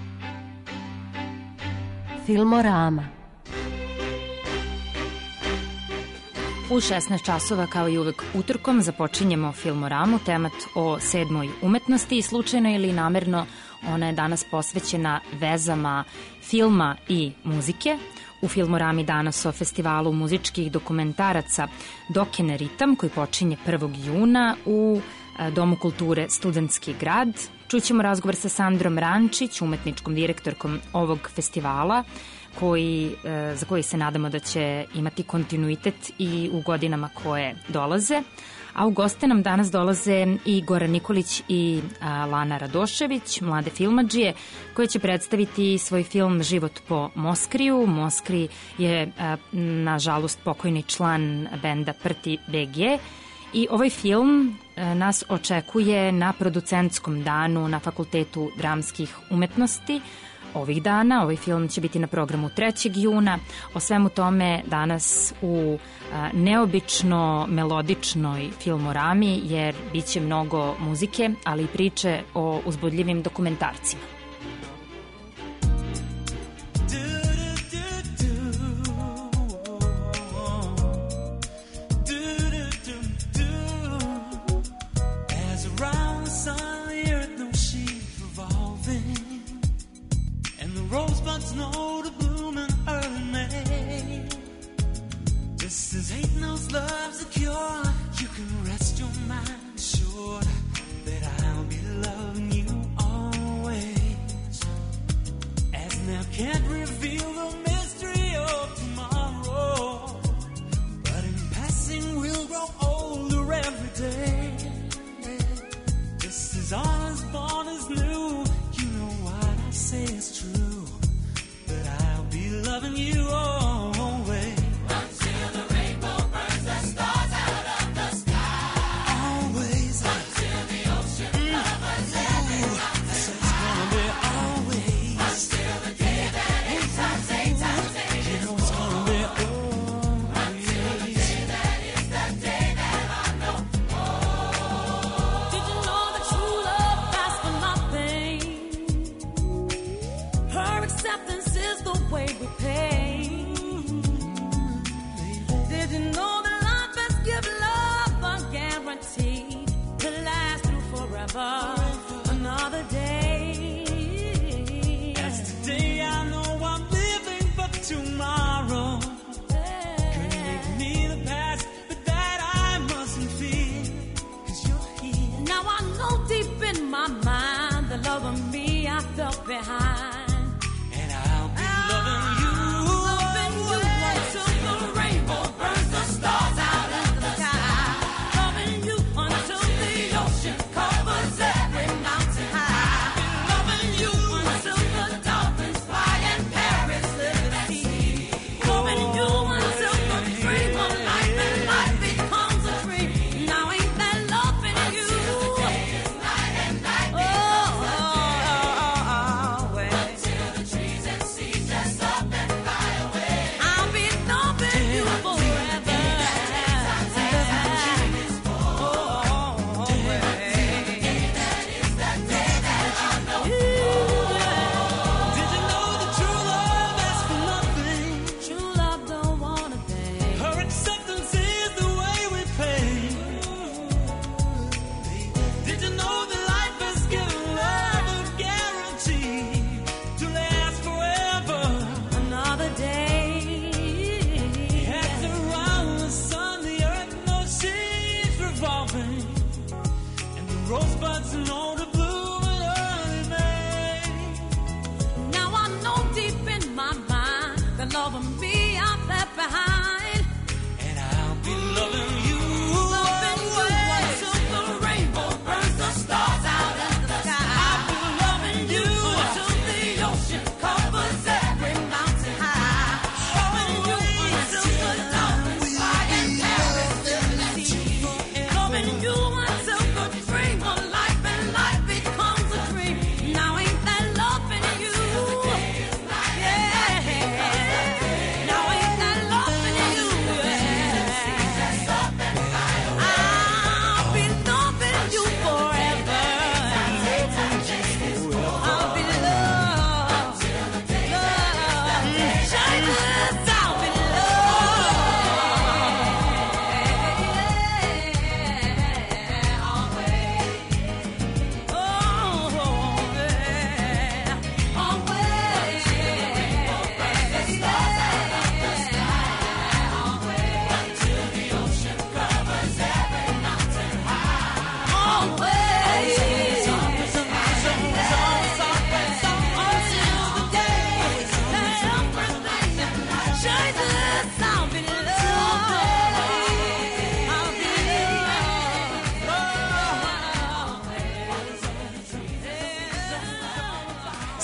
Filmorama. U 16 časova, kao i uvek utorkom, započinjemo Filmoramu, temat o 7. umetnosti i slučajno ili namerno ona je danas posvećena vezama filma i muzike. U Filmorami danas o festivalu muzičkih dokumentaraca Dokene Ritam, koji počinje 1. juna u Domu kulture Studentski grad Čućemo razgovor sa Sandrom Rančić, umetničkom direktorkom ovog festivala, za koji se nadamo da će imati kontinuitet i u godinama koje dolaze. A u goste nam danas dolaze i Goran Nikolić i Lana Radošević, mlade filmadžije, koje će predstaviti svoj film Život po Moskriju. Moskri je, nažalost, pokojni član benda Prti BG. I ovaj film nas očekuje na producentskom danu na Fakultetu dramskih umetnosti. Ovih dana, ovaj film će biti na programu 3. juna. O svemu tome danas u neobično melodičnoj filmorami, jer bit će mnogo muzike, ali i priče o uzbudljivim dokumentarcima. Rosebuds know to bloom in early May. Just as hate knows love's a cure, you can rest your mind assured that I'll be loving you always. As now can't reveal the mystery of tomorrow, but in passing we'll grow older every day. Just as all is born is new, you know what I say is true. Loving you always. Until the rainbow burns the stars out of the sky. Always. Until the ocean covers every mountain. So it's gonna be always. Until the day that 8 times 8 times 8 you know it's gonna be always. Until the day that is the day that I know. Oh. Did you know that true love lasts for nothing? Her acceptance is the way we pay. Did you know that life has given love a guarantee to last through forever? Another day. As today I know I'm living for tomorrow. Could make me the past, but that I mustn't fear, 'cause you're here. Now I know deep in my mind the love of me I felt behind. Loving you until the dream of life and life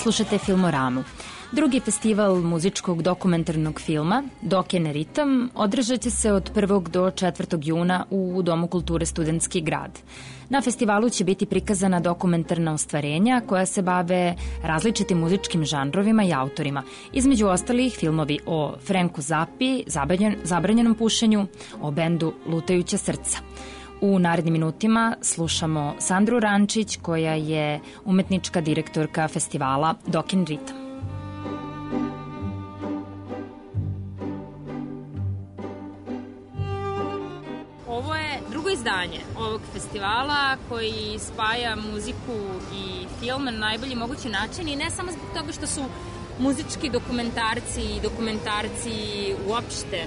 Slušate Filmoramu. Drugi festival muzičkog dokumentarnog filma, Doken ritam, održat će se od 1. do 4. juna u Domu kulture Studentski grad. Na festivalu će biti prikazana dokumentarna ostvarenja koja se bave različitim muzičkim žanrovima i autorima. Između ostalih filmovi o Franku Zappi, zabranjenom pušenju, o bendu Lutajuća srca. U narednim minutima slušamo Sandru Rančić, koja je umetnička direktorka festivala Doken ritam. Ovo je drugo izdanje ovog festivala koji spaja muziku i film na najbolji mogući način i ne samo zbog toga što su muzički dokumentarci i dokumentarci uopšte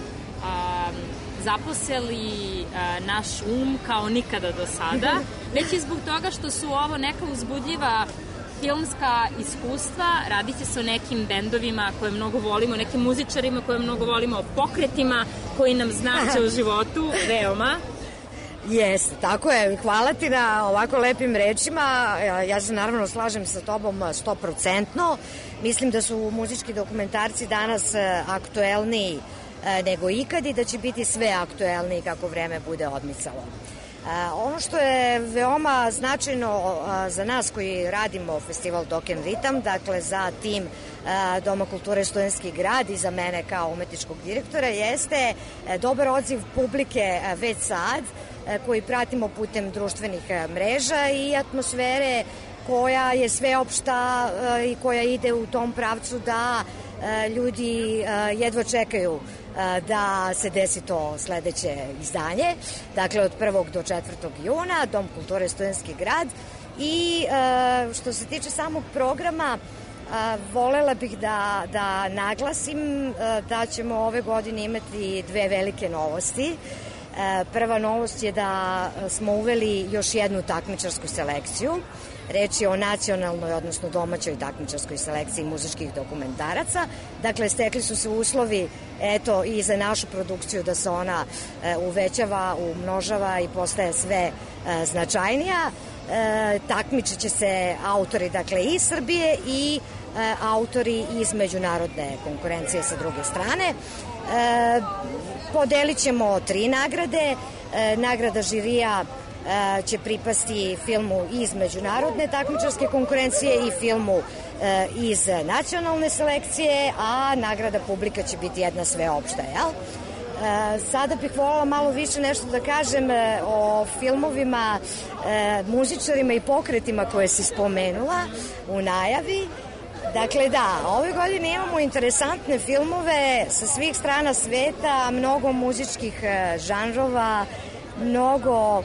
zaposeli naš kao nikada do sada, već i zbog toga što su ovo neka uzbudljiva filmska iskustva. Radit će se o nekim bendovima koje mnogo volimo, nekim muzičarima koje mnogo volimo, o pokretima koji nam znače u životu veoma. Jeste, tako je. Hvala ti na ovako lepim rečima. Ja se naravno slažem sa tobom 100%. Mislim da su muzički dokumentarci danas aktuelniji nego ikad i da će biti sve aktuelniji kako vreme bude odmicalo. Ono što je veoma značajno za nas koji radimo festival Doken ritam, dakle za tim Doma kulture Studentski grad i za mene kao umetničkog direktora, jeste dobar odziv publike već sad, koji pratimo putem društvenih mreža i atmosfere koja je sveopšta i koja ide u tom pravcu da ljudi jedva čekaju da se desi to sledeće izdanje, dakle od 1. do 4. juna, Dom kulture Studentski grad. I što se tiče samog programa, volela bih da naglasim da ćemo ove godine imati dve velike novosti. Prva novost je da smo uveli još jednu takmičarsku selekciju. Reč je o nacionalnoj, odnosno domaćoj takmičarskoj selekciji muzičkih dokumentaraca. Dakle, stekli su se uslovi, eto, i za našu produkciju da se ona uvećava, umnožava i postaje sve značajnija. Takmičit će se autori, dakle, iz Srbije i autori iz međunarodne konkurencije sa druge strane. Podelit ćemo 3 nagrade. Nagrada žirija će pripasti filmu iz međunarodne takmičarske konkurencije i filmu iz nacionalne selekcije, a nagrada publika će biti jedna sveopšta, jel? Sada bih voljela malo više nešto da kažem o filmovima, muzičarima i pokretima koje si spomenula u najavi. Dakle, da, ove godine imamo interesantne filmove sa svih strana sveta, mnogo muzičkih žanrova, mnogo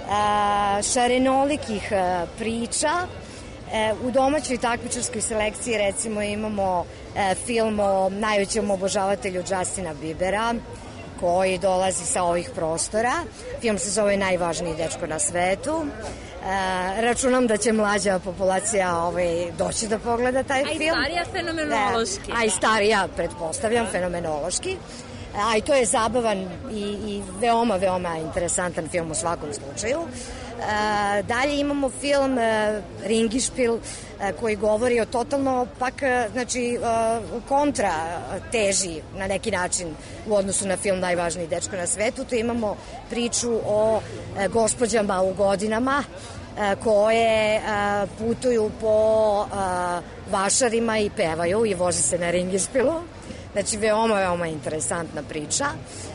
šarenolikih priča. U domaćoj takmičarskoj selekciji recimo imamo film o najvećem obožavatelju Justina Biebera koji dolazi sa ovih prostora. Film se zove Najvažniji dečko na svetu. Računam da će mlađa populacija doći da pogleda taj film. A i starija fenomenološki. A i starija, pretpostavljam, fenomenološki. A i to je zabavan i veoma, veoma interesantan film u svakom slučaju. Dalje imamo film Ringišpil koji govori o totalno kontra teži na neki način u odnosu na film Najvažniji dečko na svetu. Tu imamo priču o gospođama u godinama koje putuju po vašarima i pevaju i voze se na Ringišpilu. Znači, veoma, veoma interesantna priča.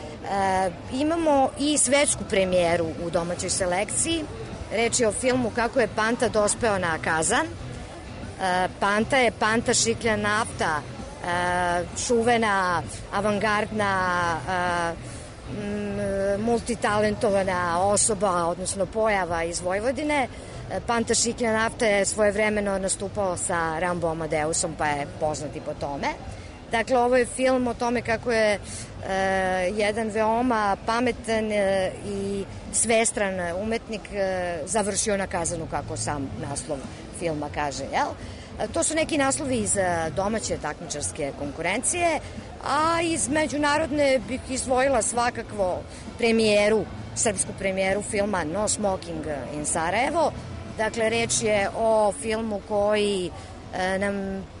Imamo i svetsku premijeru u domaćoj selekciji. Reč je o filmu Kako je Panta dospeo na Kazan. Panta je Panta Šiklja nafta, čuvena, avangardna, multitalentovana osoba, odnosno pojava iz Vojvodine. Panta Šiklja nafta je svojevremeno nastupao sa Rambo Amadeusom, pa je poznat i po tome. Dakle, ovo je film o tome kako je jedan veoma pametan i svestran umetnik završio na Kazanu, kako sam naslov filma kaže, jel? To su neki naslovi iz domaće takmičarske konkurencije, a iz međunarodne bih izdvojila svakako srpsku premijeru filma No Smoking in Sarajevo. Dakle, reč je o filmu koji nam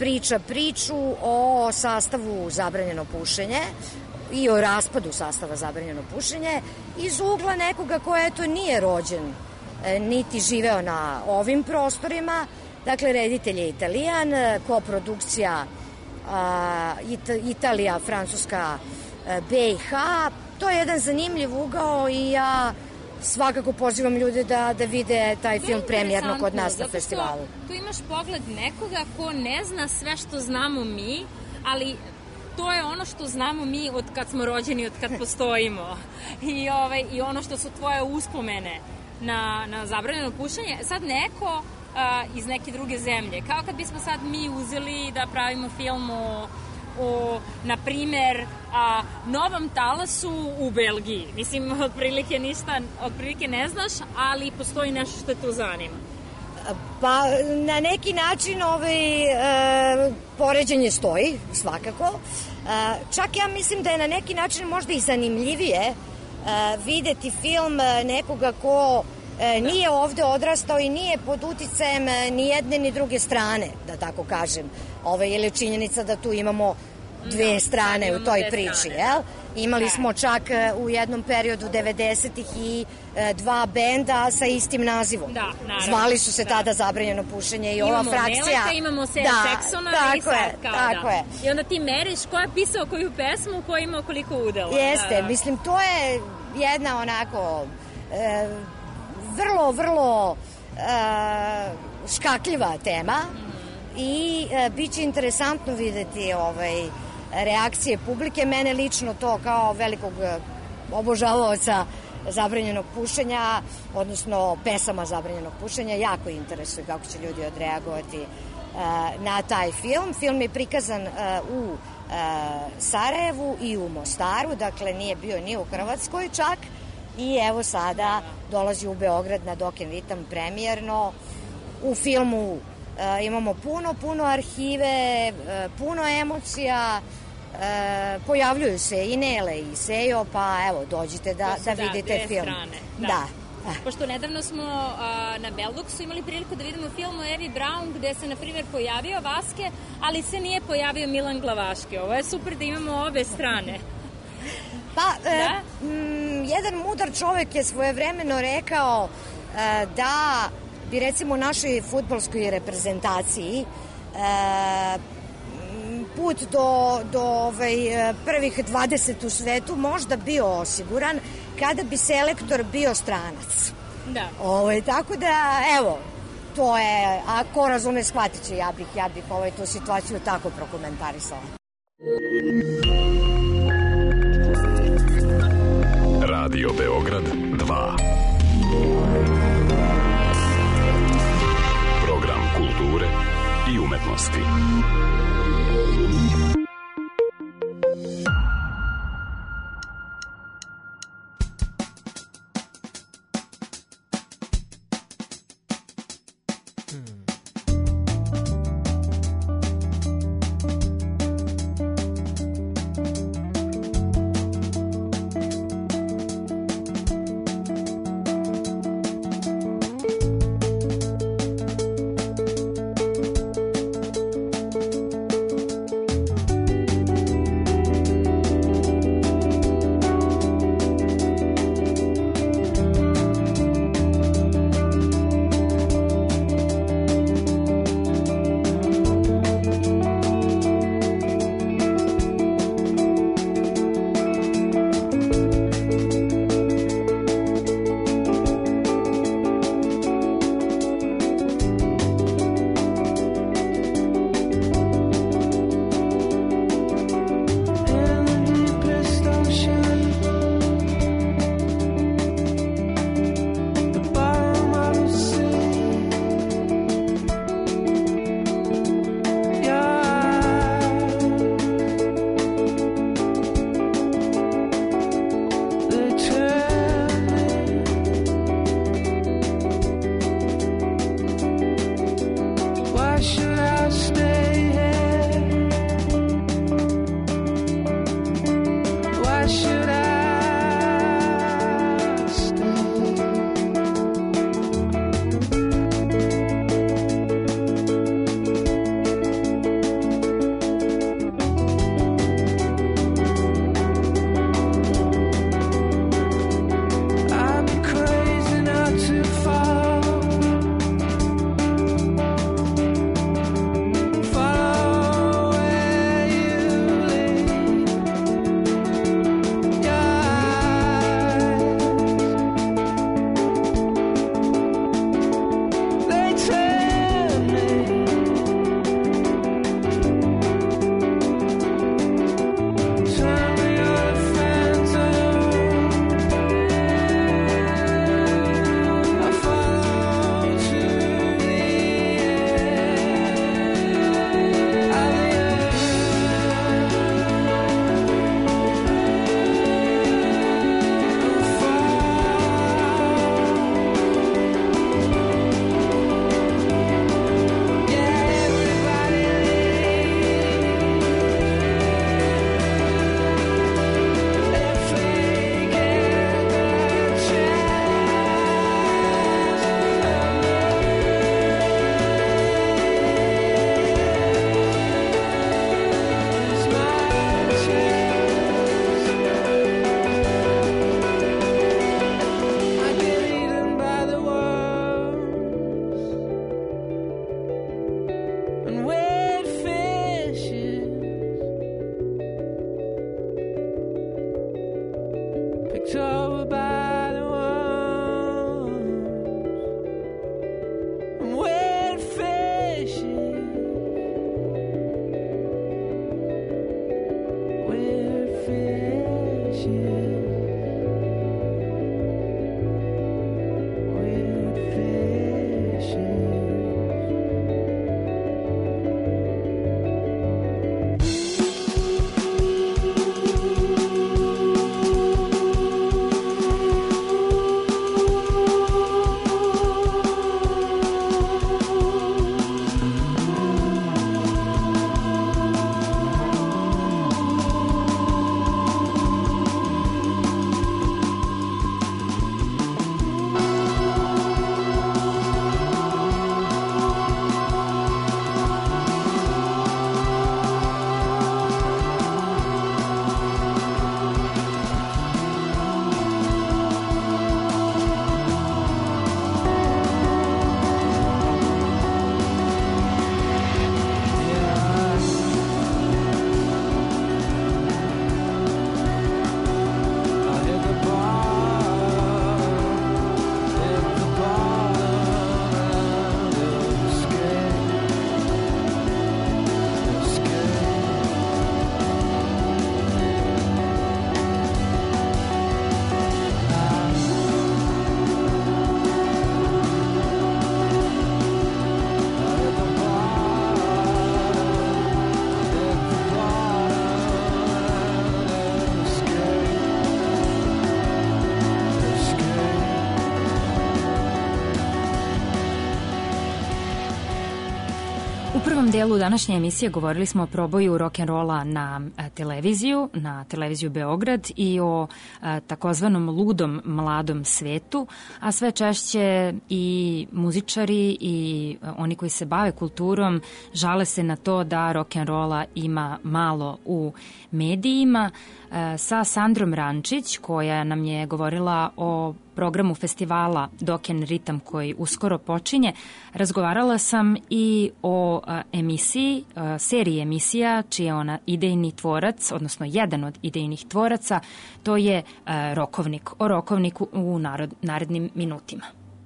priča priču o sastavu Zabranjeno pušenje i o raspadu sastava Zabranjeno pušenje iz ugla nekoga ko eto nije rođen niti živeo na ovim prostorima. Dakle, reditelj je Italijan, koprodukcija Italija, Francuska, BiH. To je jedan zanimljiv ugao i ja svakako pozivam ljude da vide taj film premijerno kod nas na festivalu. Tu imaš pogled nekoga ko ne zna sve što znamo mi, ali to je ono što znamo mi od kad smo rođeni, od kad postojimo. I ono što su tvoje uspomene na zabranjeno pušenje. Sad neko iz neke druge zemlje, kao kad bismo sad mi uzeli da pravimo film o na primer, Novom talasu u Belgiji. Mislim, otprilike ne znaš, ali postoji nešto što te tu zanima. Pa, na neki način poređenje stoji, svakako. Čak ja mislim da je na neki način možda i zanimljivije videti film nekoga ko nije ovde odrastao i nije pod uticajem ni jedne ni druge strane, da tako kažem. Jer je činjenica da tu imamo dve strane u toj priči, jel? Imali smo čak u jednom periodu 90-ih i dva benda sa istim nazivom. Da, naravno. Zvali su se tada Zabranjeno pušenje i ova frakcija. Imamo Meleka, imamo Seksona i sad tako je. I onda ti meriš ko je pisao koju pesmu, ko je imao koliko udela. Jeste, mislim, to je jedna onako vrlo škakljiva tema i bit će interesantno videti reakcije publike. Mene lično to kao velikog obožavaoca zabranjenog pušenja, odnosno pesama zabranjenog pušenja, jako interesuje kako će ljudi odreagovati na taj film. Film je prikazan u Sarajevu i u Mostaru, dakle nije bio ni u Hrvatskoj čak, i evo sada dolazi u Beograd na Doken Ritam premijerno. U filmu imamo puno arhive, puno emocija, pojavljuju se i Nele i Sejo, pa evo, dođite da vidite film. Da. Pošto nedavno smo na Beldoksu imali priliku da vidimo film o Evi Braun, gde se, na primjer, pojavio Vaske, ali se nije pojavio Milan Glavaški. Ovo je super da imamo obe strane. Pa, jedan mudar čovek je svojevremeno rekao da bi recimo našoj fudbalskoj reprezentaciji put do prvih 20 u svetu možda bio osiguran kada bi selektor bio stranac. Da. Tako da, evo, to je, a ko razume shvatit će, ja bih tu situaciju tako prokomentarisala. Radio Beograd 2. Program kulture i umetnosti. U prvom delu današnje emisije govorili smo o proboju rock'n'rolla na televiziju Beograd i o takozvanom ludom mladom svetu, a sve češće i muzičari i oni koji se bave kulturom žale se na to da rock'n'rolla ima malo u medijima. Sa Sandrom Rančić, koja nam je govorila o programu festivala Dokken ritam koji uskoro počinje, razgovarala sam i o emisiji, seriji emisija čiji je ona idejni tvorac, odnosno jedan od idejnih tvoraca, to je Rokovnik. O Rokovniku u narednim minutima.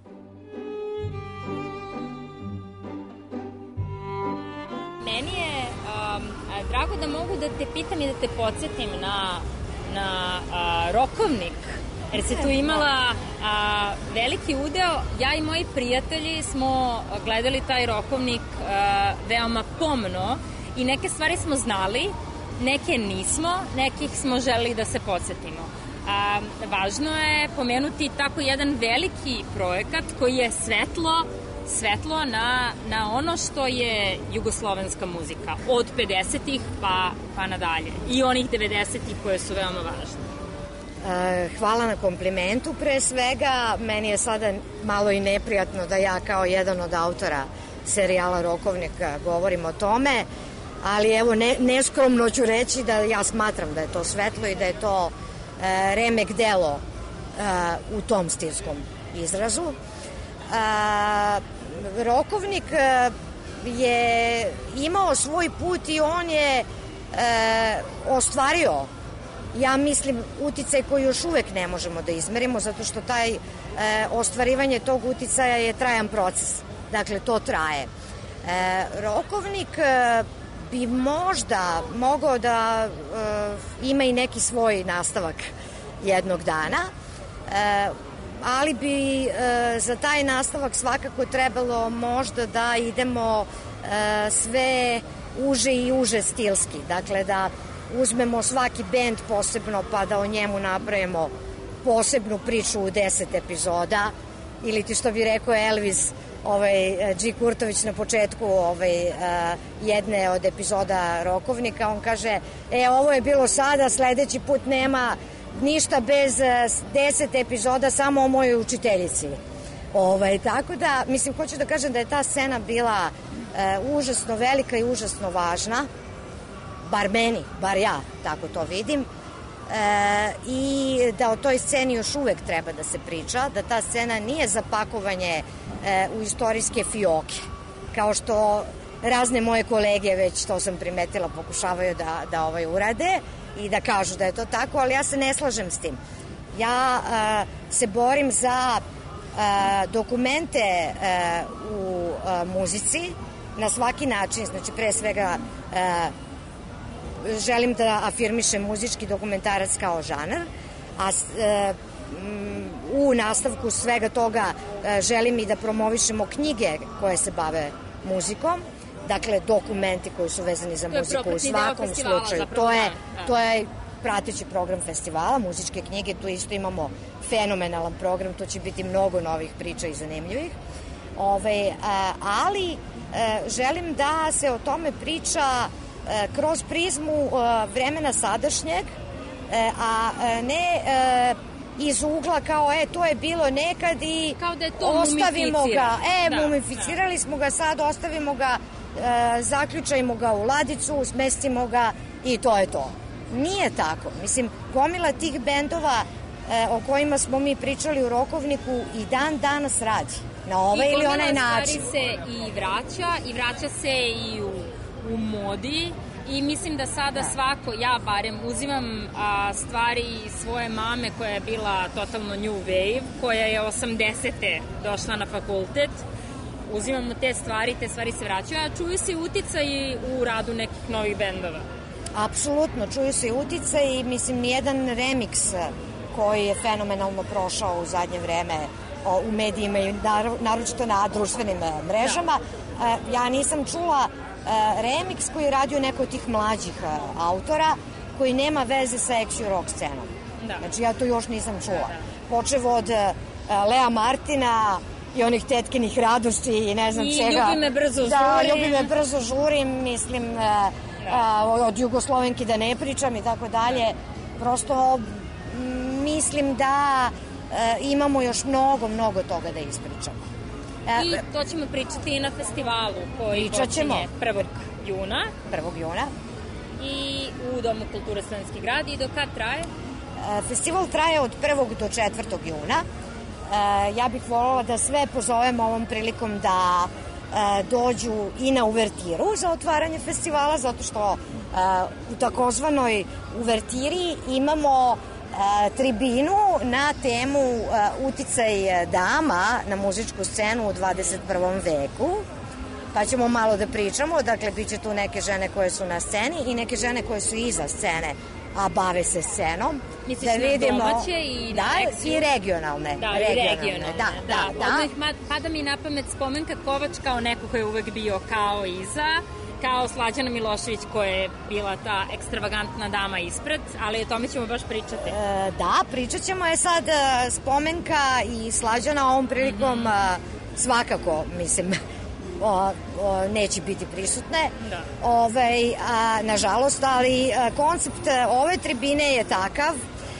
Meni je drago da mogu da te pitam i da te podsjetim na Rokovnik, jer se tu imala veliki udeo. Ja i moji prijatelji smo gledali taj Rokovnik veoma pomno i neke stvari smo znali, neke nismo, nekih smo želeli da se podsjetimo. Važno je pomenuti tako jedan veliki projekat koji je svetlo na ono što je jugoslovenska muzika od 50-ih pa nadalje i onih 90-ih koje su veoma važne. Hvala na komplimentu pre svega. Meni je sada malo i neprijatno da ja kao jedan od autora serijala Rokovnik govorim o tome, ali evo neskromno ću reći da ja smatram da je to svetlo i da je to remek delo u tom stilskom izrazu. Rokovnik je imao svoj put i on je ostvario, ja mislim, uticaj koji još uvek ne možemo da izmerimo, zato što ostvarivanje tog uticaja je trajan proces. Dakle, to traje. Rokovnik bi možda mogao da ima i neki svoj nastavak jednog dana, ali bi za taj nastavak svakako trebalo možda da idemo sve uže i uže stilski. Dakle, da uzmemo svaki bend posebno pa da o njemu napravimo posebnu priču u 10 epizoda, ili ti što bi rekao Elvis G. Kurtović na početku jedne od epizoda Rokovnika, on kaže, ovo je bilo sada, sledeći put nema ništa bez 10 epizoda samo o mojoj učiteljici. Tako da, mislim, hoću da kažem da je ta scena bila užasno velika i užasno važna, bar meni, bar ja tako to vidim, i da o toj sceni još uvek treba da se priča, da ta scena nije zapakovanje u istorijske fioke, kao što razne moje kolege, već to sam primetila, pokušavaju da urade i da kažu da je to tako, ali ja se ne slažem s tim. Ja se borim za dokumente u muzici na svaki način, znači pre svega želim da afirmišem muzički dokumentarac kao žanar, a u nastavku svega toga želim i da promovišemo knjige koje se bave muzikom, dakle dokumenti koji su vezani za muziku u svakom slučaju. To je prateći program festivala, muzičke knjige, tu isto imamo fenomenalan program, to će biti mnogo novih priča i zanimljivih. Ali želim da se o tome priča kroz prizmu vremena sadašnjeg, a ne iz ugla kao to je bilo nekad i ostavimo ga, mumificirali smo ga, sad ostavimo ga, zaključajmo ga u ladicu, smestimo ga i to je to. Nije tako. Mislim, gomila tih bendova o kojima smo mi pričali u Rokovniku i dan danas radi na ovaj ili onaj način. I stvari se i vraća se i u modi. I mislim da sada svako, ja barem, uzimam stvari svoje mame koja je bila totalno new wave, koja je 80. došla na fakultet. Uzimamo te stvari se vraćaju, a čuju se i uticaji u radu nekih novih bendova. Apsolutno, čuju se i uticaji i mislim nijedan remix koji je fenomenalno prošao u zadnje vreme u medijima i naročito na društvenim mrežama. Ja nisam čula remix koji je radio neko od tih mlađih autora koji nema veze sa action rock scenom. Znači ja to još nisam čula. Počev od Lea Martina, i onih tetkinih radosti i ne znam I čega. I ljubi me brzo žurim. Da, ljubi me brzo žurim, mislim, od Jugoslovenki da ne pričam i tako dalje. Prosto mislim da imamo još mnogo toga da ispričamo. I to ćemo pričati i na festivalu koji počinje 1. juna. 1. juna. I u Domu kulture Studentski grad. I do kad traje? Festival traje od 1. do 4. juna. Ja bih voljela da sve pozovem ovom prilikom da dođu i na uvertiru za otvaranje festivala, zato što u takozvanoj uvertiri imamo tribinu na temu uticaj dama na muzičku scenu u 21. veku, pa ćemo malo da pričamo. Dakle, bit će tu neke žene koje su na sceni i neke žene koje su iza scene, a bave se scenom. Misliš da vidimo, na domaće i na eksiju? Da, i regionalne. Da, regionalne. Da. Odmah pada mi na pamet Spomenka Kovač kao neko ko je uvek bio kao iza, kao Slađana Milošević koja je bila ta ekstravagantna dama ispred, ali o tome ćemo baš pričati. Da, pričat ćemo je sad Spomenka i Slađana ovom prilikom svakako, mislim, neće biti prisutne, nažalost, ali koncept ove tribine je takav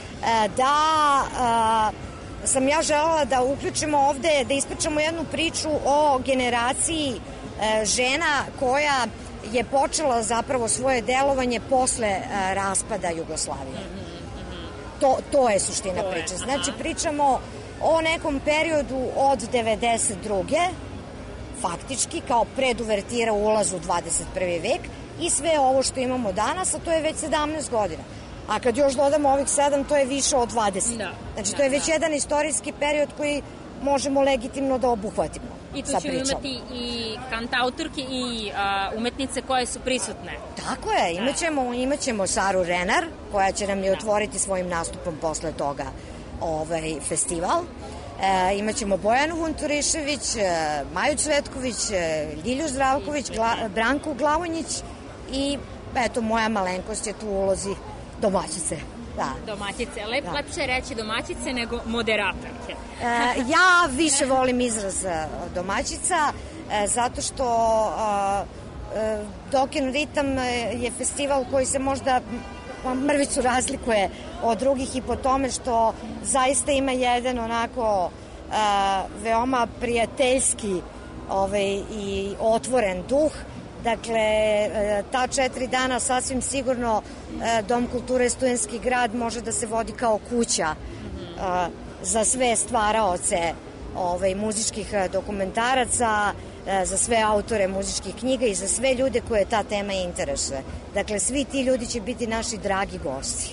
da sam ja želela da uključimo ovde, da ispričamo jednu priču o generaciji žena koja je počela zapravo svoje delovanje posle raspada Jugoslavije. To je suština priče. Znači, pričamo o nekom periodu od 92. faktički kao preduvertira ulaz u 21. vek i sve ovo što imamo danas, a to je već 17 godina. A kad još dodamo ovih 7, to je više od 20. Znači, to je već jedan istorijski period koji možemo legitimno da obuhvatimo. I tu ćemo imati i kantautorke i umetnice koje su prisutne. Tako je, imaćemo Saru Renar, koja će nam je otvoriti svojim nastupom posle toga festival. Imaćemo Bojanu Vunturišević, Maju Cvetković, Ljilju Zdravković, Branku Glavonjić i eto, moja malenkost je tu u ulozi domaćice. Da. Domaćice. Lepše je reći domaćice nego moderatorke. Ja više volim izraz domaćica, zato što Dokken Ritam je festival koji se možda mrvicu razlikuje od drugih i po tome što zaista ima jedan onako veoma prijateljski i otvoren duh. Dakle, ta 4 dana sasvim sigurno Dom kulture Studentski grad može da se vodi kao kuća za sve stvaraoce muzičkih dokumentaraca, za sve autore muzičkih knjiga i za sve ljude koje ta tema interesuje. Dakle, svi ti ljudi će biti naši dragi gosti.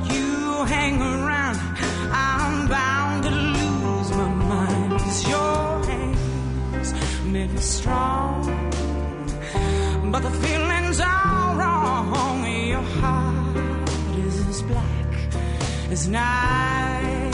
Hang around, I'm bound to lose my mind. 'Cause you're strong, but the feelings are wrong. Your heart is as black as night.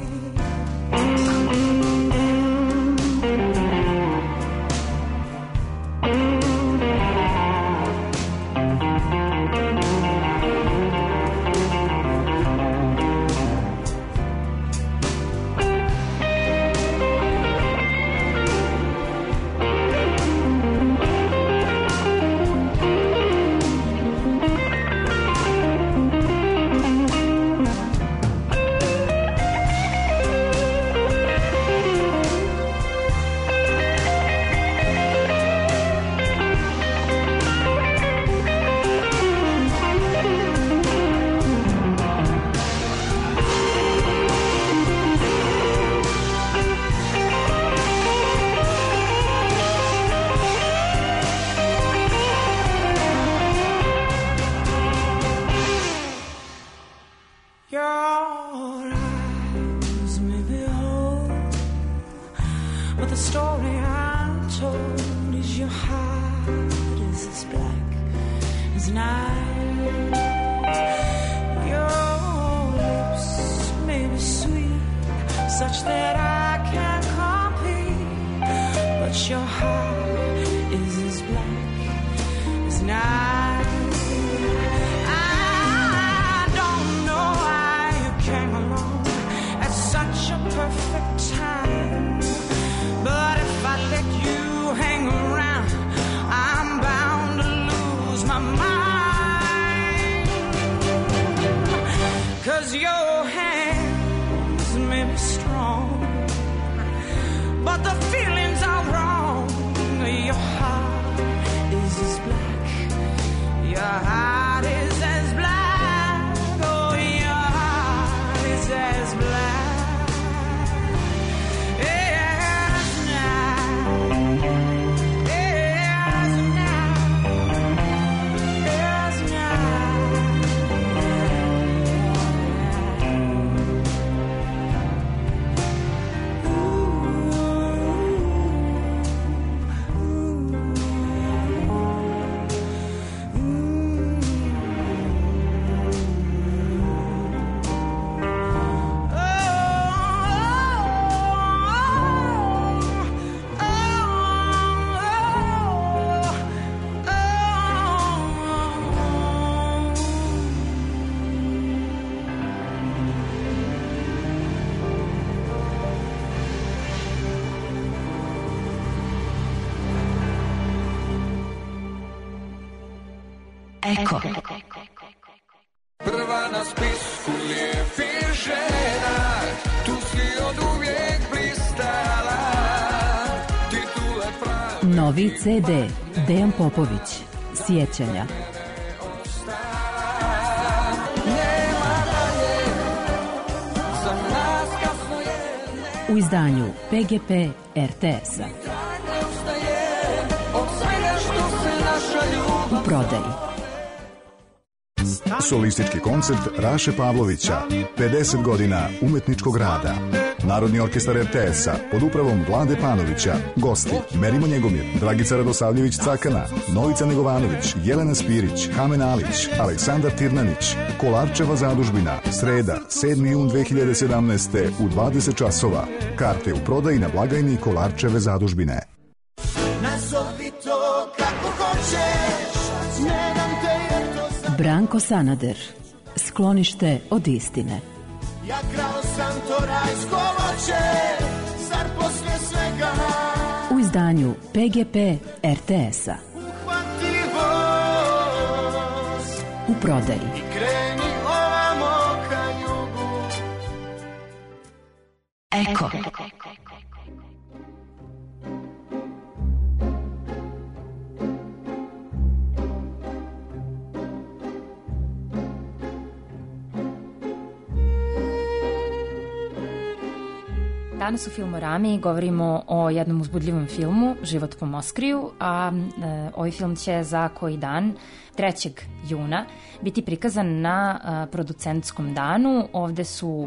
Eko. Prva na spisku lijepih žena, tu si od uvijek blistala. Titule pravi. Novi CD Dejan Popović. Sjećanja. U izdanju PGP RTS-a. U prodaji. Solistički koncert Raše Pavlovića, 50 godina umetničkog rada. Narodni orkestar RTS-a pod upravom Vlade Panovića. Gosti: Merimo Njegomir, Dragica Radosavljević-Cakana, Novica Negovanović, Jelena Spirić, Hamen Alić, Aleksandar Tirnanić. Kolarčeva zadužbina, sreda, 7. jun 2017. u 20 časova. Karte u prodaji na blagajni Kolarčeve zadužbine. Nazovi to kako hoćeš, ne dam te jer to znam. Branko Sanader. Sklonište od istine. Ja krao sam to rajsko voće, zar poslije svega U izdanju PGP RTS-a. uhvati voz U prodaji. i kreni ovamo ka jugu. Eko. Danas u Filmorami govorimo o jednom uzbudljivom filmu, Život po Moskriju, a ovaj film će za koji dan, 3. juna, biti prikazan na producentskom danu. Ovde su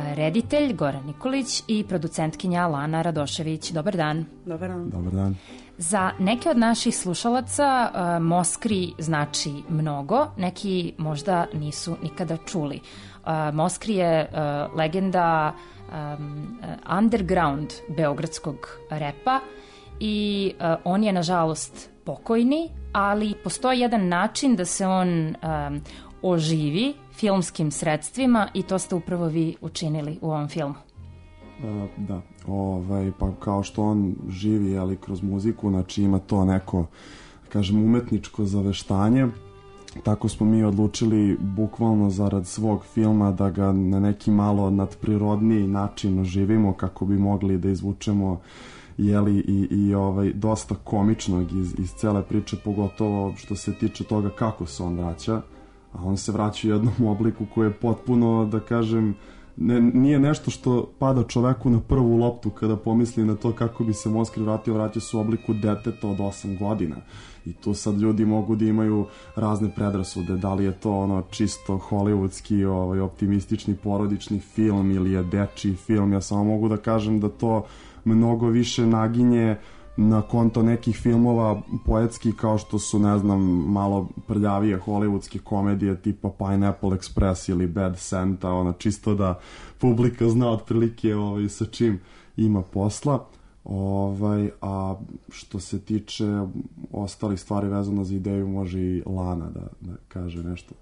reditelj Goran Nikolić i producentkinja Lana Radošević. Dobar dan. Dobar dan. Dobar dan. Za neke od naših slušalaca Moskri znači mnogo, neki možda nisu nikada čuli. Moskri je legenda underground beogradskog repa i on je nažalost pokojni, ali postoji jedan način da se on oživi filmskim sredstvima i to ste upravo vi učinili u ovom filmu. Da, pa kao što on živi, ali kroz muziku, znači ima to neko, kažem, umetničko zaveštanje, tako smo mi odlučili bukvalno zarad svog filma da ga na neki malo nadprirodniji način oživimo kako bi mogli da izvučemo i dosta komičnog iz cele priče, pogotovo što se tiče toga kako se on vraća, a on se vraća u jednom obliku koji je potpuno, da kažem, nije nešto što pada čoveku na prvu loptu kada pomisli na to kako bi se Moskri vratio se u obliku deteta od 8 godina. I tu sad ljudi mogu da imaju razne predrasude, da li je to čisto hollywoodski, optimistični porodični film ili je dečiji film. Ja samo mogu da kažem da to mnogo više naginje na konto nekih filmova poetski kao što su, ne znam, malo prljavije hollywoodske komedije tipa Pineapple Express ili Bad Santa, čisto da publika zna otprilike sa čim ima posla. A što se tiče ostalih stvari vezano za ideju, može i Lana da kaže nešto.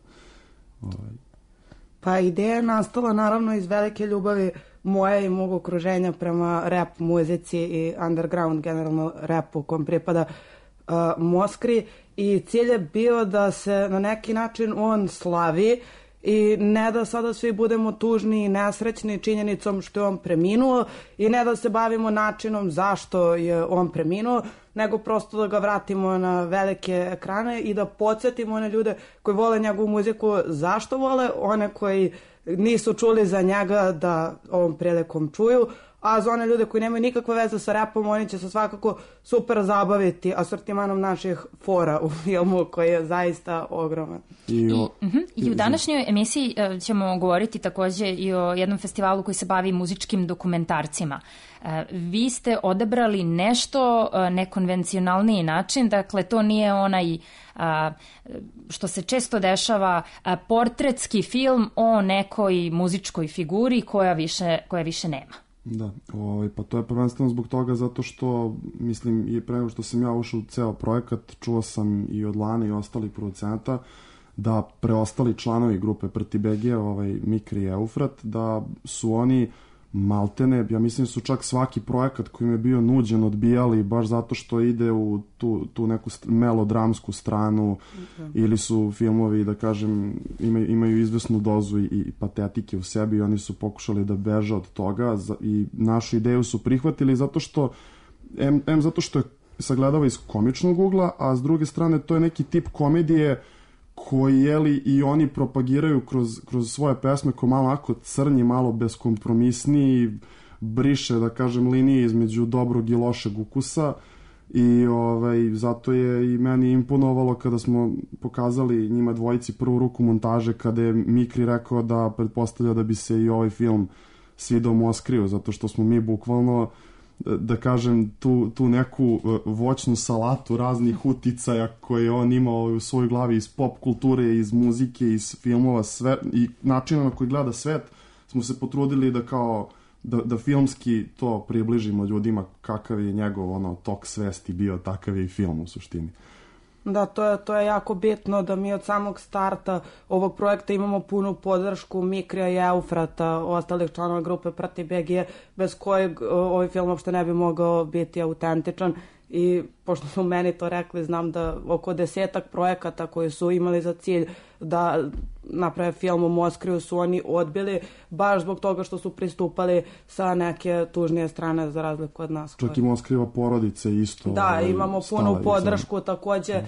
Pa ideja je nastala naravno iz velike ljubavi moje i mog okruženja prema rap muzici i underground, generalno rapu kojem pripada Moskri, i cilj je bio da se na neki način on slavi i ne da sada svi budemo tužni i nesrećni činjenicom što je on preminuo i ne da se bavimo načinom zašto je on preminuo, nego prosto da ga vratimo na velike ekrane i da podsjetimo one ljude koji vole njegovu muziku zašto vole, one koji nisu čuli za njega da ovom prilikom čuju, a za one ljude koji nemaju nikakve veze sa rapom, oni će se svakako super zabaviti asortimanom naših fora u filmu koji je zaista ogroman. I u današnjoj emisiji ćemo govoriti takođe i o jednom festivalu koji se bavi muzičkim dokumentarcima. Vi ste odabrali nešto nekonvencionalniji način, dakle to nije onaj što se često dešava portretski film o nekoj muzičkoj figuri koja više nema. Da, pa to je prvenstveno zbog toga zato što, mislim, i pre nego što sam ja ušao u ceo projekat, čuo sam i od Lane i ostalih producenta da preostali članovi grupe PrtiBG, Mikri i Eufrat, da su oni maltene, ja mislim su čak svaki projekat koji im je bio nuđen odbijali baš zato što ide u tu neku melodramsku stranu ili su filmovi, da kažem, imaju izvesnu dozu i patetike u sebi i oni su pokušali da beže od toga i našu ideju su prihvatili zato što zato što je sagledava iz komičnog ugla, a s druge strane to je neki tip komedije koji i oni propagiraju kroz svoje pesme ko malo onako crnji, malo beskompromisniji, briše, da kažem, linije između dobrog i lošeg ukusa i zato je i meni imponovalo kada smo pokazali njima dvojici prvu ruku montaže kada je Mikri rekao da pretpostavlja da bi se i ovaj film svidao Moskriju, zato što smo mi bukvalno, da kažem, tu neku voćnu salatu raznih uticaja koje on imao u svojoj glavi iz pop kulture, iz muzike, iz filmova, sve, i načina na koji gleda svet, smo se potrudili da kao da filmski to približimo ljudima kakav je njegov tok svesti bio, takav je i film u suštini. Da, to je jako bitno da mi od samog starta ovog projekta imamo punu podršku Mikrija i Eufrata, ostalih članova grupe PrtiBG, bez kojeg ovaj film uopšte ne bi mogao biti autentičan. I pošto su meni to rekli, znam da oko 10 projekata koji su imali za cilj da naprave film o Moskriju su oni odbili, baš zbog toga što su pristupali sa neke tužnije strane za razliku od nas. Čak i Moskrijeva porodica isto. Da, imamo punu podršku takođe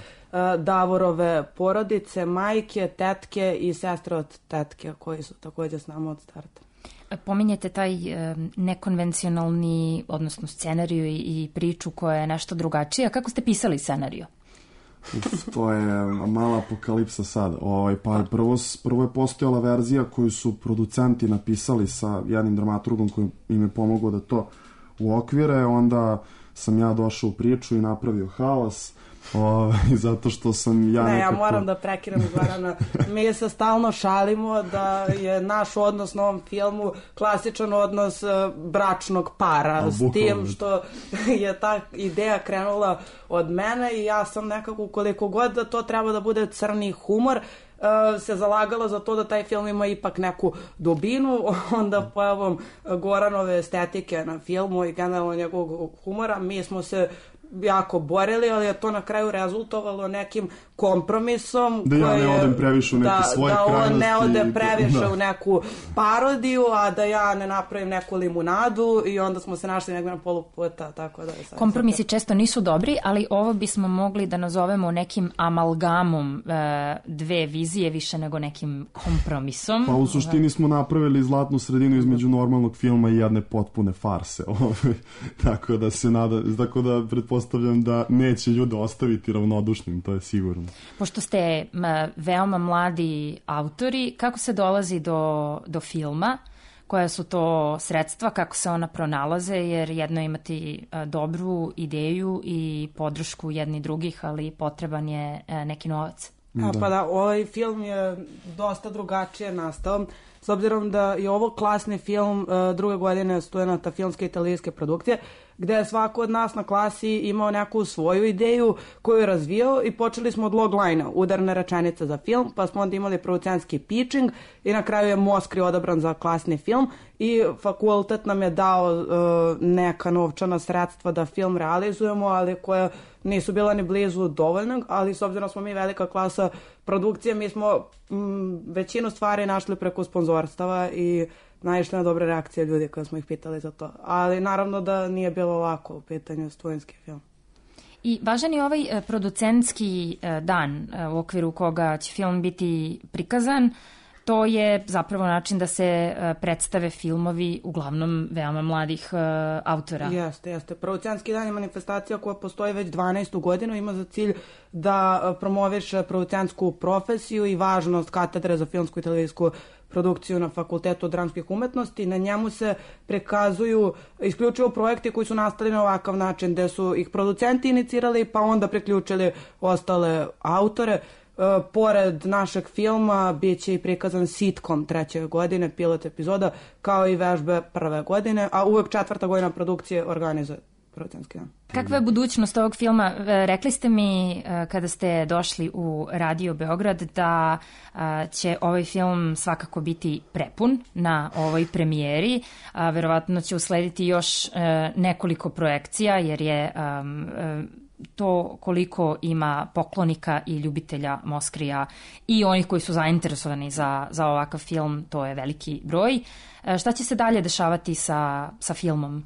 Davorove porodice, majke, tetke i sestre od tetke koji su takođe s nama od starta. Pominjete taj nekonvencionalni, odnosno scenariju i priču koja je nešto drugačija. Kako ste pisali scenariju? To je mala apokalipsa sad. Pa prvo je postojala verzija koju su producenti napisali sa jednim dramaturgom koji im je pomogao da to uokvire. Onda sam ja došao u priču i napravio haos. Zato što sam ja nekako... Ja moram da prekinem Gorana. Mi se stalno šalimo da je naš odnos na ovom filmu klasičan odnos bračnog para, s tim što je ta ideja krenula od mene i ja sam nekako, koliko god da to treba da bude crni humor, se zalagala za to da taj film ima ipak neku dubinu, onda pojavom Goranove estetike na filmu i generalno njegovog humora mi smo se jako borili, ali je to na kraju rezultovalo nekim kompromisom da ja ne odem previše u neke svoje krajnosti, da on ne ode previše u neku parodiju, a da ja ne napravim neku limunadu i onda smo se našli negdje na poluputa, tako da je sad. Kompromisi često nisu dobri, ali ovo bismo mogli da nazovemo nekim amalgamom dve vizije više nego nekim kompromisom. Pa u suštini smo napravili zlatnu sredinu između normalnog filma i jedne potpune farse. Tako da pretpostavljam da neće ljude ostaviti ravnodušnim, to je sigurno. Pošto ste veoma mladi autori, kako se dolazi do filma? Koja su to sredstva, kako se ona pronalaze, jer jedno je imati dobru ideju i podršku jedni drugih, ali potreban je neki novac. Ovaj film je dosta drugačije nastao, s obzirom da je ovo klasni film druge godine studenata filmske i televizijske produkcije, gde je svako od nas na klasi imao neku svoju ideju koju je razvijao i počeli smo od logline-a, udarne rečenice za film, pa smo onda imali producentski pitching i na kraju je Moskri odabran za klasni film i fakultet nam je dao neka novčana sredstva da film realizujemo, ali koja nisu bila ni blizu dovoljnog, ali s obzirom smo mi velika klasa produkcije, mi smo većinu stvari našli preko sponzorstava i naišli na dobre reakcije ljudi kada smo ih pitali za to. Ali naravno da nije bilo lako u pitanju studentski film. I važan je ovaj producentski dan u okviru koga će film biti prikazan. To je zapravo način da se predstave filmovi uglavnom veoma mladih autora. Jeste. Producentski dan je manifestacija koja postoji već 12. godinu, ima za cilj da promoviše producentsku profesiju i važnost katedre za filmsku i televizijsku produkciju na Fakultetu dramskih umetnosti. Na njemu se prikazuju isključivo projekti koji su nastali na ovakav način, gde su ih producenti inicirali pa onda priključili ostale autore. Pored našeg filma bit će i prikazan sitcom 3. godine, pilot epizoda, kao i vežbe 1. godine, a uvek 4. godina produkcije organizuje producentski dan. Kakva je budućnost ovog filma? Rekli ste mi kada ste došli u Radio Beograd da će ovaj film svakako biti prepun na ovoj premijeri. Verovatno će uslediti još nekoliko projekcija jer je to koliko ima poklonika i ljubitelja Moskrija i onih koji su zainteresovani za ovakav film, to je veliki broj. Šta će se dalje dešavati sa filmom?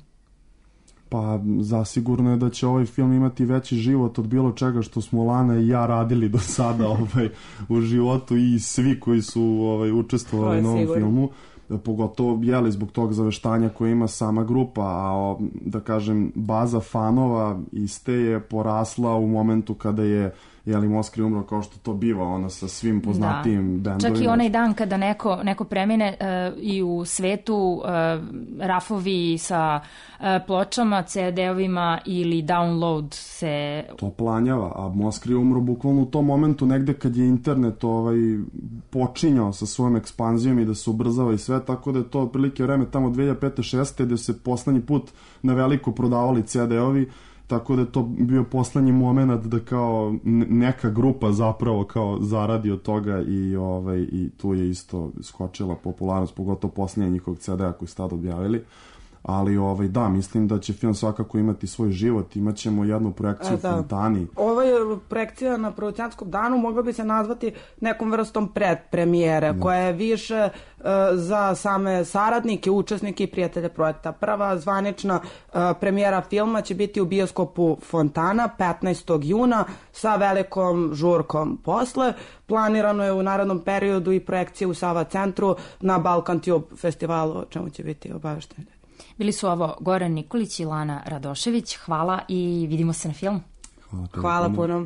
Pa zasigurno je da će ovaj film imati veći život od bilo čega što smo Lana i ja radili do sada u životu i svi koji su učestvovali na ovom filmu. Pogotovo zbog tog zaveštanja koje ima sama grupa, a da kažem baza fanova iste je porasla u momentu kada je Moskri umro, kao što to biva sa svim poznatijim bendovima. Čak i onaj dan kada neko premine i u svetu rafovi sa pločama, CD-ovima ili download se... To planjava, a Moskri umro bukvalno u tom momentu negde kad je internet počinjao sa svojom ekspanzijom i da se ubrzava i sve, tako da je to otprilike vreme tamo 2005-2006 gde se poslednji put na veliko prodavali CD-ovi, tako da je to bio poslednji moment da kao neka grupa zapravo kao zaradi od toga i tu je isto skočila popularnost, pogotovo posljednje njihovog CD-a koji su tada objavili. Ali da, mislim da će film svakako imati svoj život, imat ćemo jednu projekciju u Fontani. Ova projekcija na producentskom danu mogla bi se nazvati nekom vrstom predpremijere, koja je više za same saradnike, učesnike i prijatelje projekta. Prva zvanična premijera filma će biti u bioskopu Fontana 15. juna sa velikom žurkom posle. Planirano je u narednom periodu i projekcije u Sava centru na Balkan Tube festivalu, o čemu će biti obavešteni. Bili su ovo Goran Nikolić i Lana Radošević. Hvala i vidimo se na filmu. Hvala puno.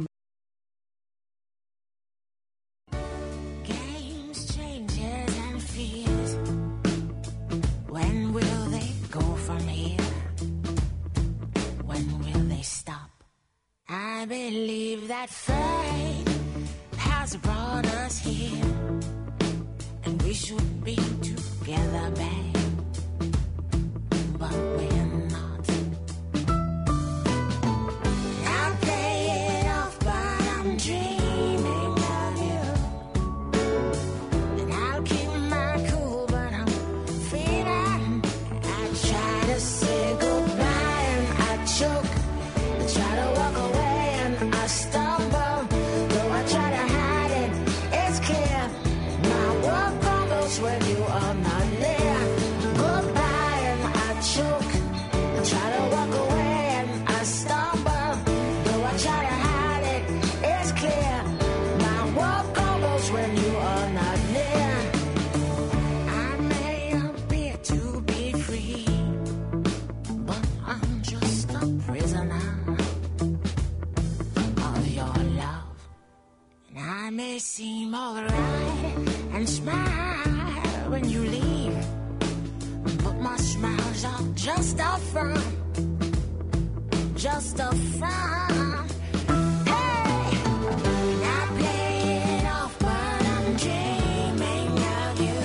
When will they go from here? When will I believe that fate has brought us here, and we should be together, babe, but we're not. I'll play it off, but I'm dreaming of you, and I'll keep my cool, but I'm feeling. I try to say goodbye and I choke. I try to walk away and I stumble. Though I try to hide it, it's clear. My world crumbles when you are not there. Goodbye and I choke. I try to walk away and I stumble. Though I try to hide it, it's clear. My world crumbles when you are not near. I may appear to be free, but I'm just a prisoner of your love. And I may seem alright and smile when you leave, but my smiles are just a front, just a front. Hey, and I play it off, but I'm dreaming of you,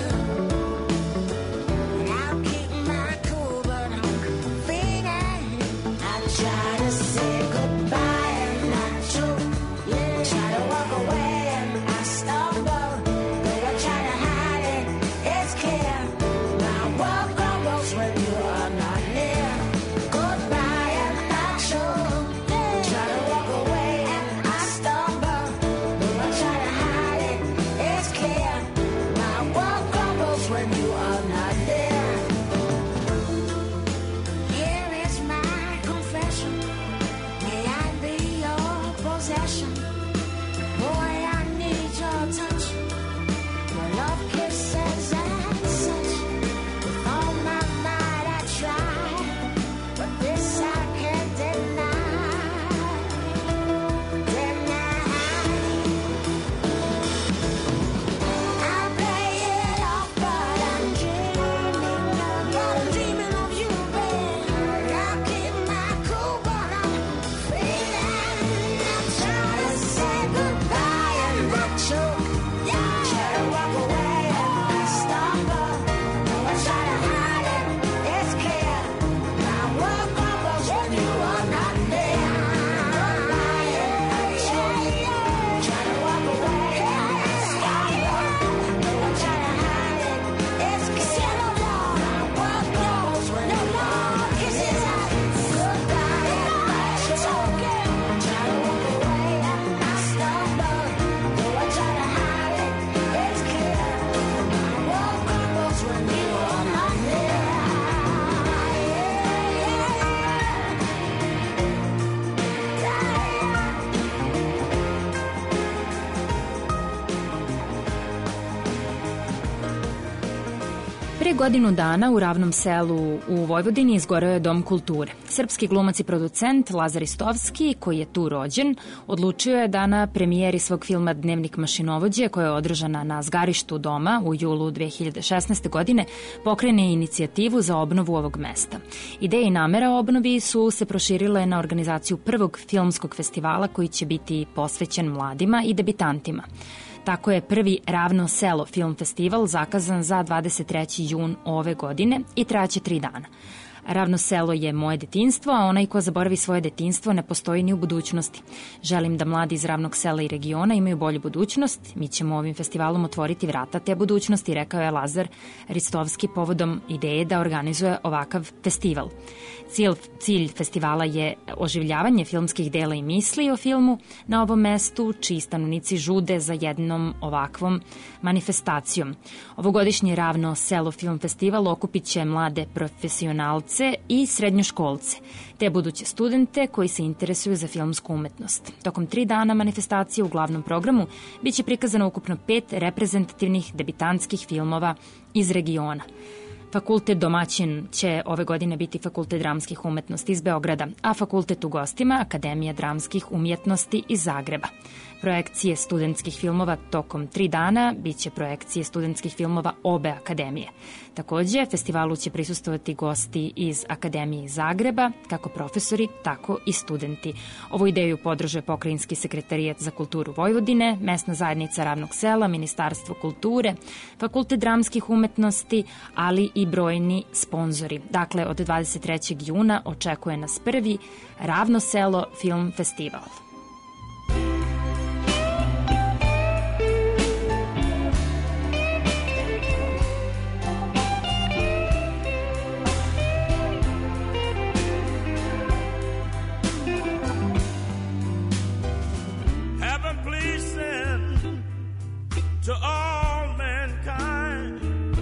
and I'll keep my cool, but I'm feeling. I try to say goodbye and I choke. Try to walk away and I stumble. Though I try to hide it, it's clear. My world crumbles when you are not near. Goodbye and I choke. Try to walk away and I stumble. Though I try to hide it, it's clear. My world crumbles when you are not there. Here is my confession. May I be your possession. Boy, I need your touch, your love kisses and such. With all my might I try, but this I can't deny. I play it off, but I'm dreaming of you, babe. I keep my cool, but I'm feeling. I'm trying to say goodbye and I choke. Try to walk away and I stumble. Though I try to hide it, it's clear. My world crumbles when you are not there. Goodbye and I choke. Try to walk away and I stumble. Though I try to hide it, it's clear. My world crumbles when no more kisses. Goodbye and I choke. Try to walk away and I stumble. Though I try to hide it, it's clear. My world crumbles when you are not there. Pre godinu dana u Ravnom selu u Vojvodini izgoreo je Dom kulture. Srpski glumac i producent Lazar Istovski, koji je tu rođen, odlučio je da na premijeri svog filma Dnevnik mašinovođe, koja je održana na zgarištu doma u julu 2016. godine, pokrene inicijativu za obnovu ovog mesta. Ideje i namera o obnovi su se proširile na organizaciju prvog filmskog festivala koji će biti posvećen mladima i debitantima. Tako je prvi Ravno selo film festival zakazan za 23. jun ove godine i trajaće 3 dana. Ravno selo je moje detinjstvo, a onaj ko zaboravi svoje detinjstvo ne postoji ni u budućnosti. Želim da mladi iz Ravnog sela i regiona imaju bolju budućnost. Mi ćemo ovim festivalom otvoriti vrata te budućnosti, rekao je Lazar Ristovski povodom ideje da organizuje ovakav festival. Cilj festivala je oživljavanje filmskih dela i misli o filmu na ovom mestu, čiji stanovnici žude za jednom ovakvom manifestacijom. Ovogodišnji Ravno selo film festival okupit će mlade profesionalce i srednjoškolce, te buduće studente koji se interesuju za filmsku umetnost. Tokom 3 dana manifestacije u glavnom programu biće prikazano ukupno 5 reprezentativnih debitantskih filmova iz regiona. Fakultet domaćin će ove godine biti Fakultet dramskih umetnosti iz Beograda, a fakultet u gostima Akademija dramskih umjetnosti iz Zagreba. Projekcije studentskih filmova tokom 3 dana biće projekcije studentskih filmova obe akademije. Takođe, festivalu će prisustvovati gosti iz Akademije iz Zagreba, kako profesori, tako i studenti. Ovu ideju podržuje Pokrajinski sekretarijat za kulturu Vojvodine, Mesna zajednica Ravnog sela, Ministarstvo kulture, Fakultet dramskih umetnosti, ali i brojni sponzori. Dakle, od 23. juna očekuje nas prvi Ravno selo film festival. To all mankind,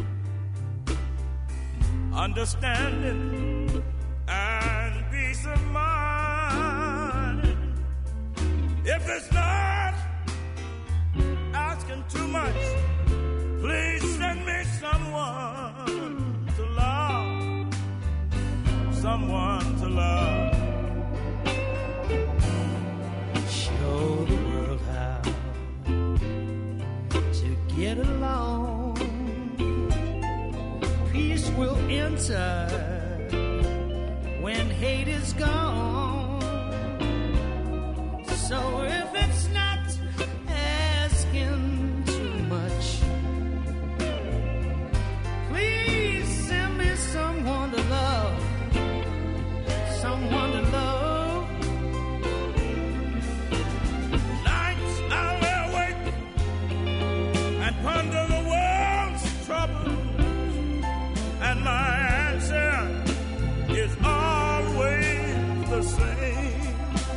understanding and peace of mind. If it's not asking too much, please send me someone to love, someone to love. Show the world how get along. Peace will enter when hate is gone. So if it's not asking too much, please send me someone to love, someone to love. Ponder the world's troubles, and my answer is always the same.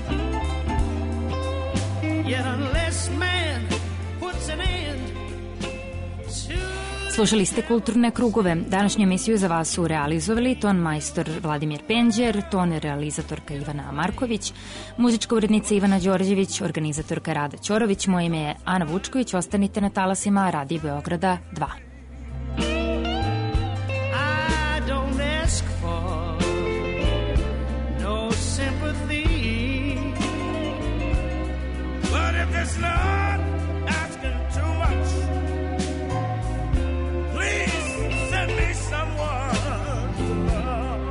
Yet unless man puts an end to... Slušali ste Kulturne krugove. Današnju emisiju za vas su realizovali ton majstor Vladimir Penđer, ton realizatorka Ivana Marković, muzička urednica Ivana Đorđević, organizatorka Rada Ćorović. Moje ime je Ana Vučković. Ostanite na talasima Radio Beograda 2. I don't ask for no sympathy, but if it's not asking too much, send me someone to love.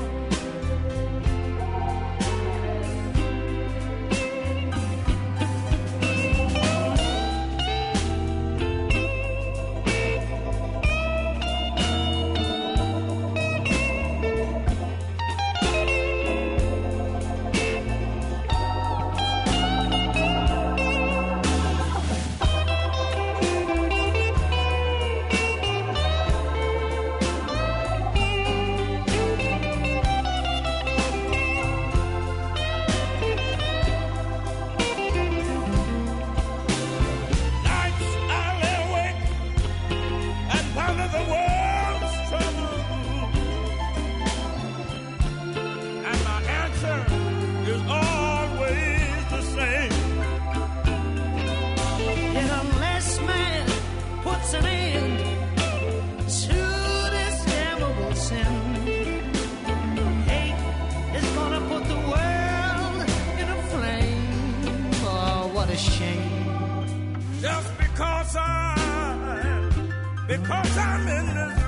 Because I'm in this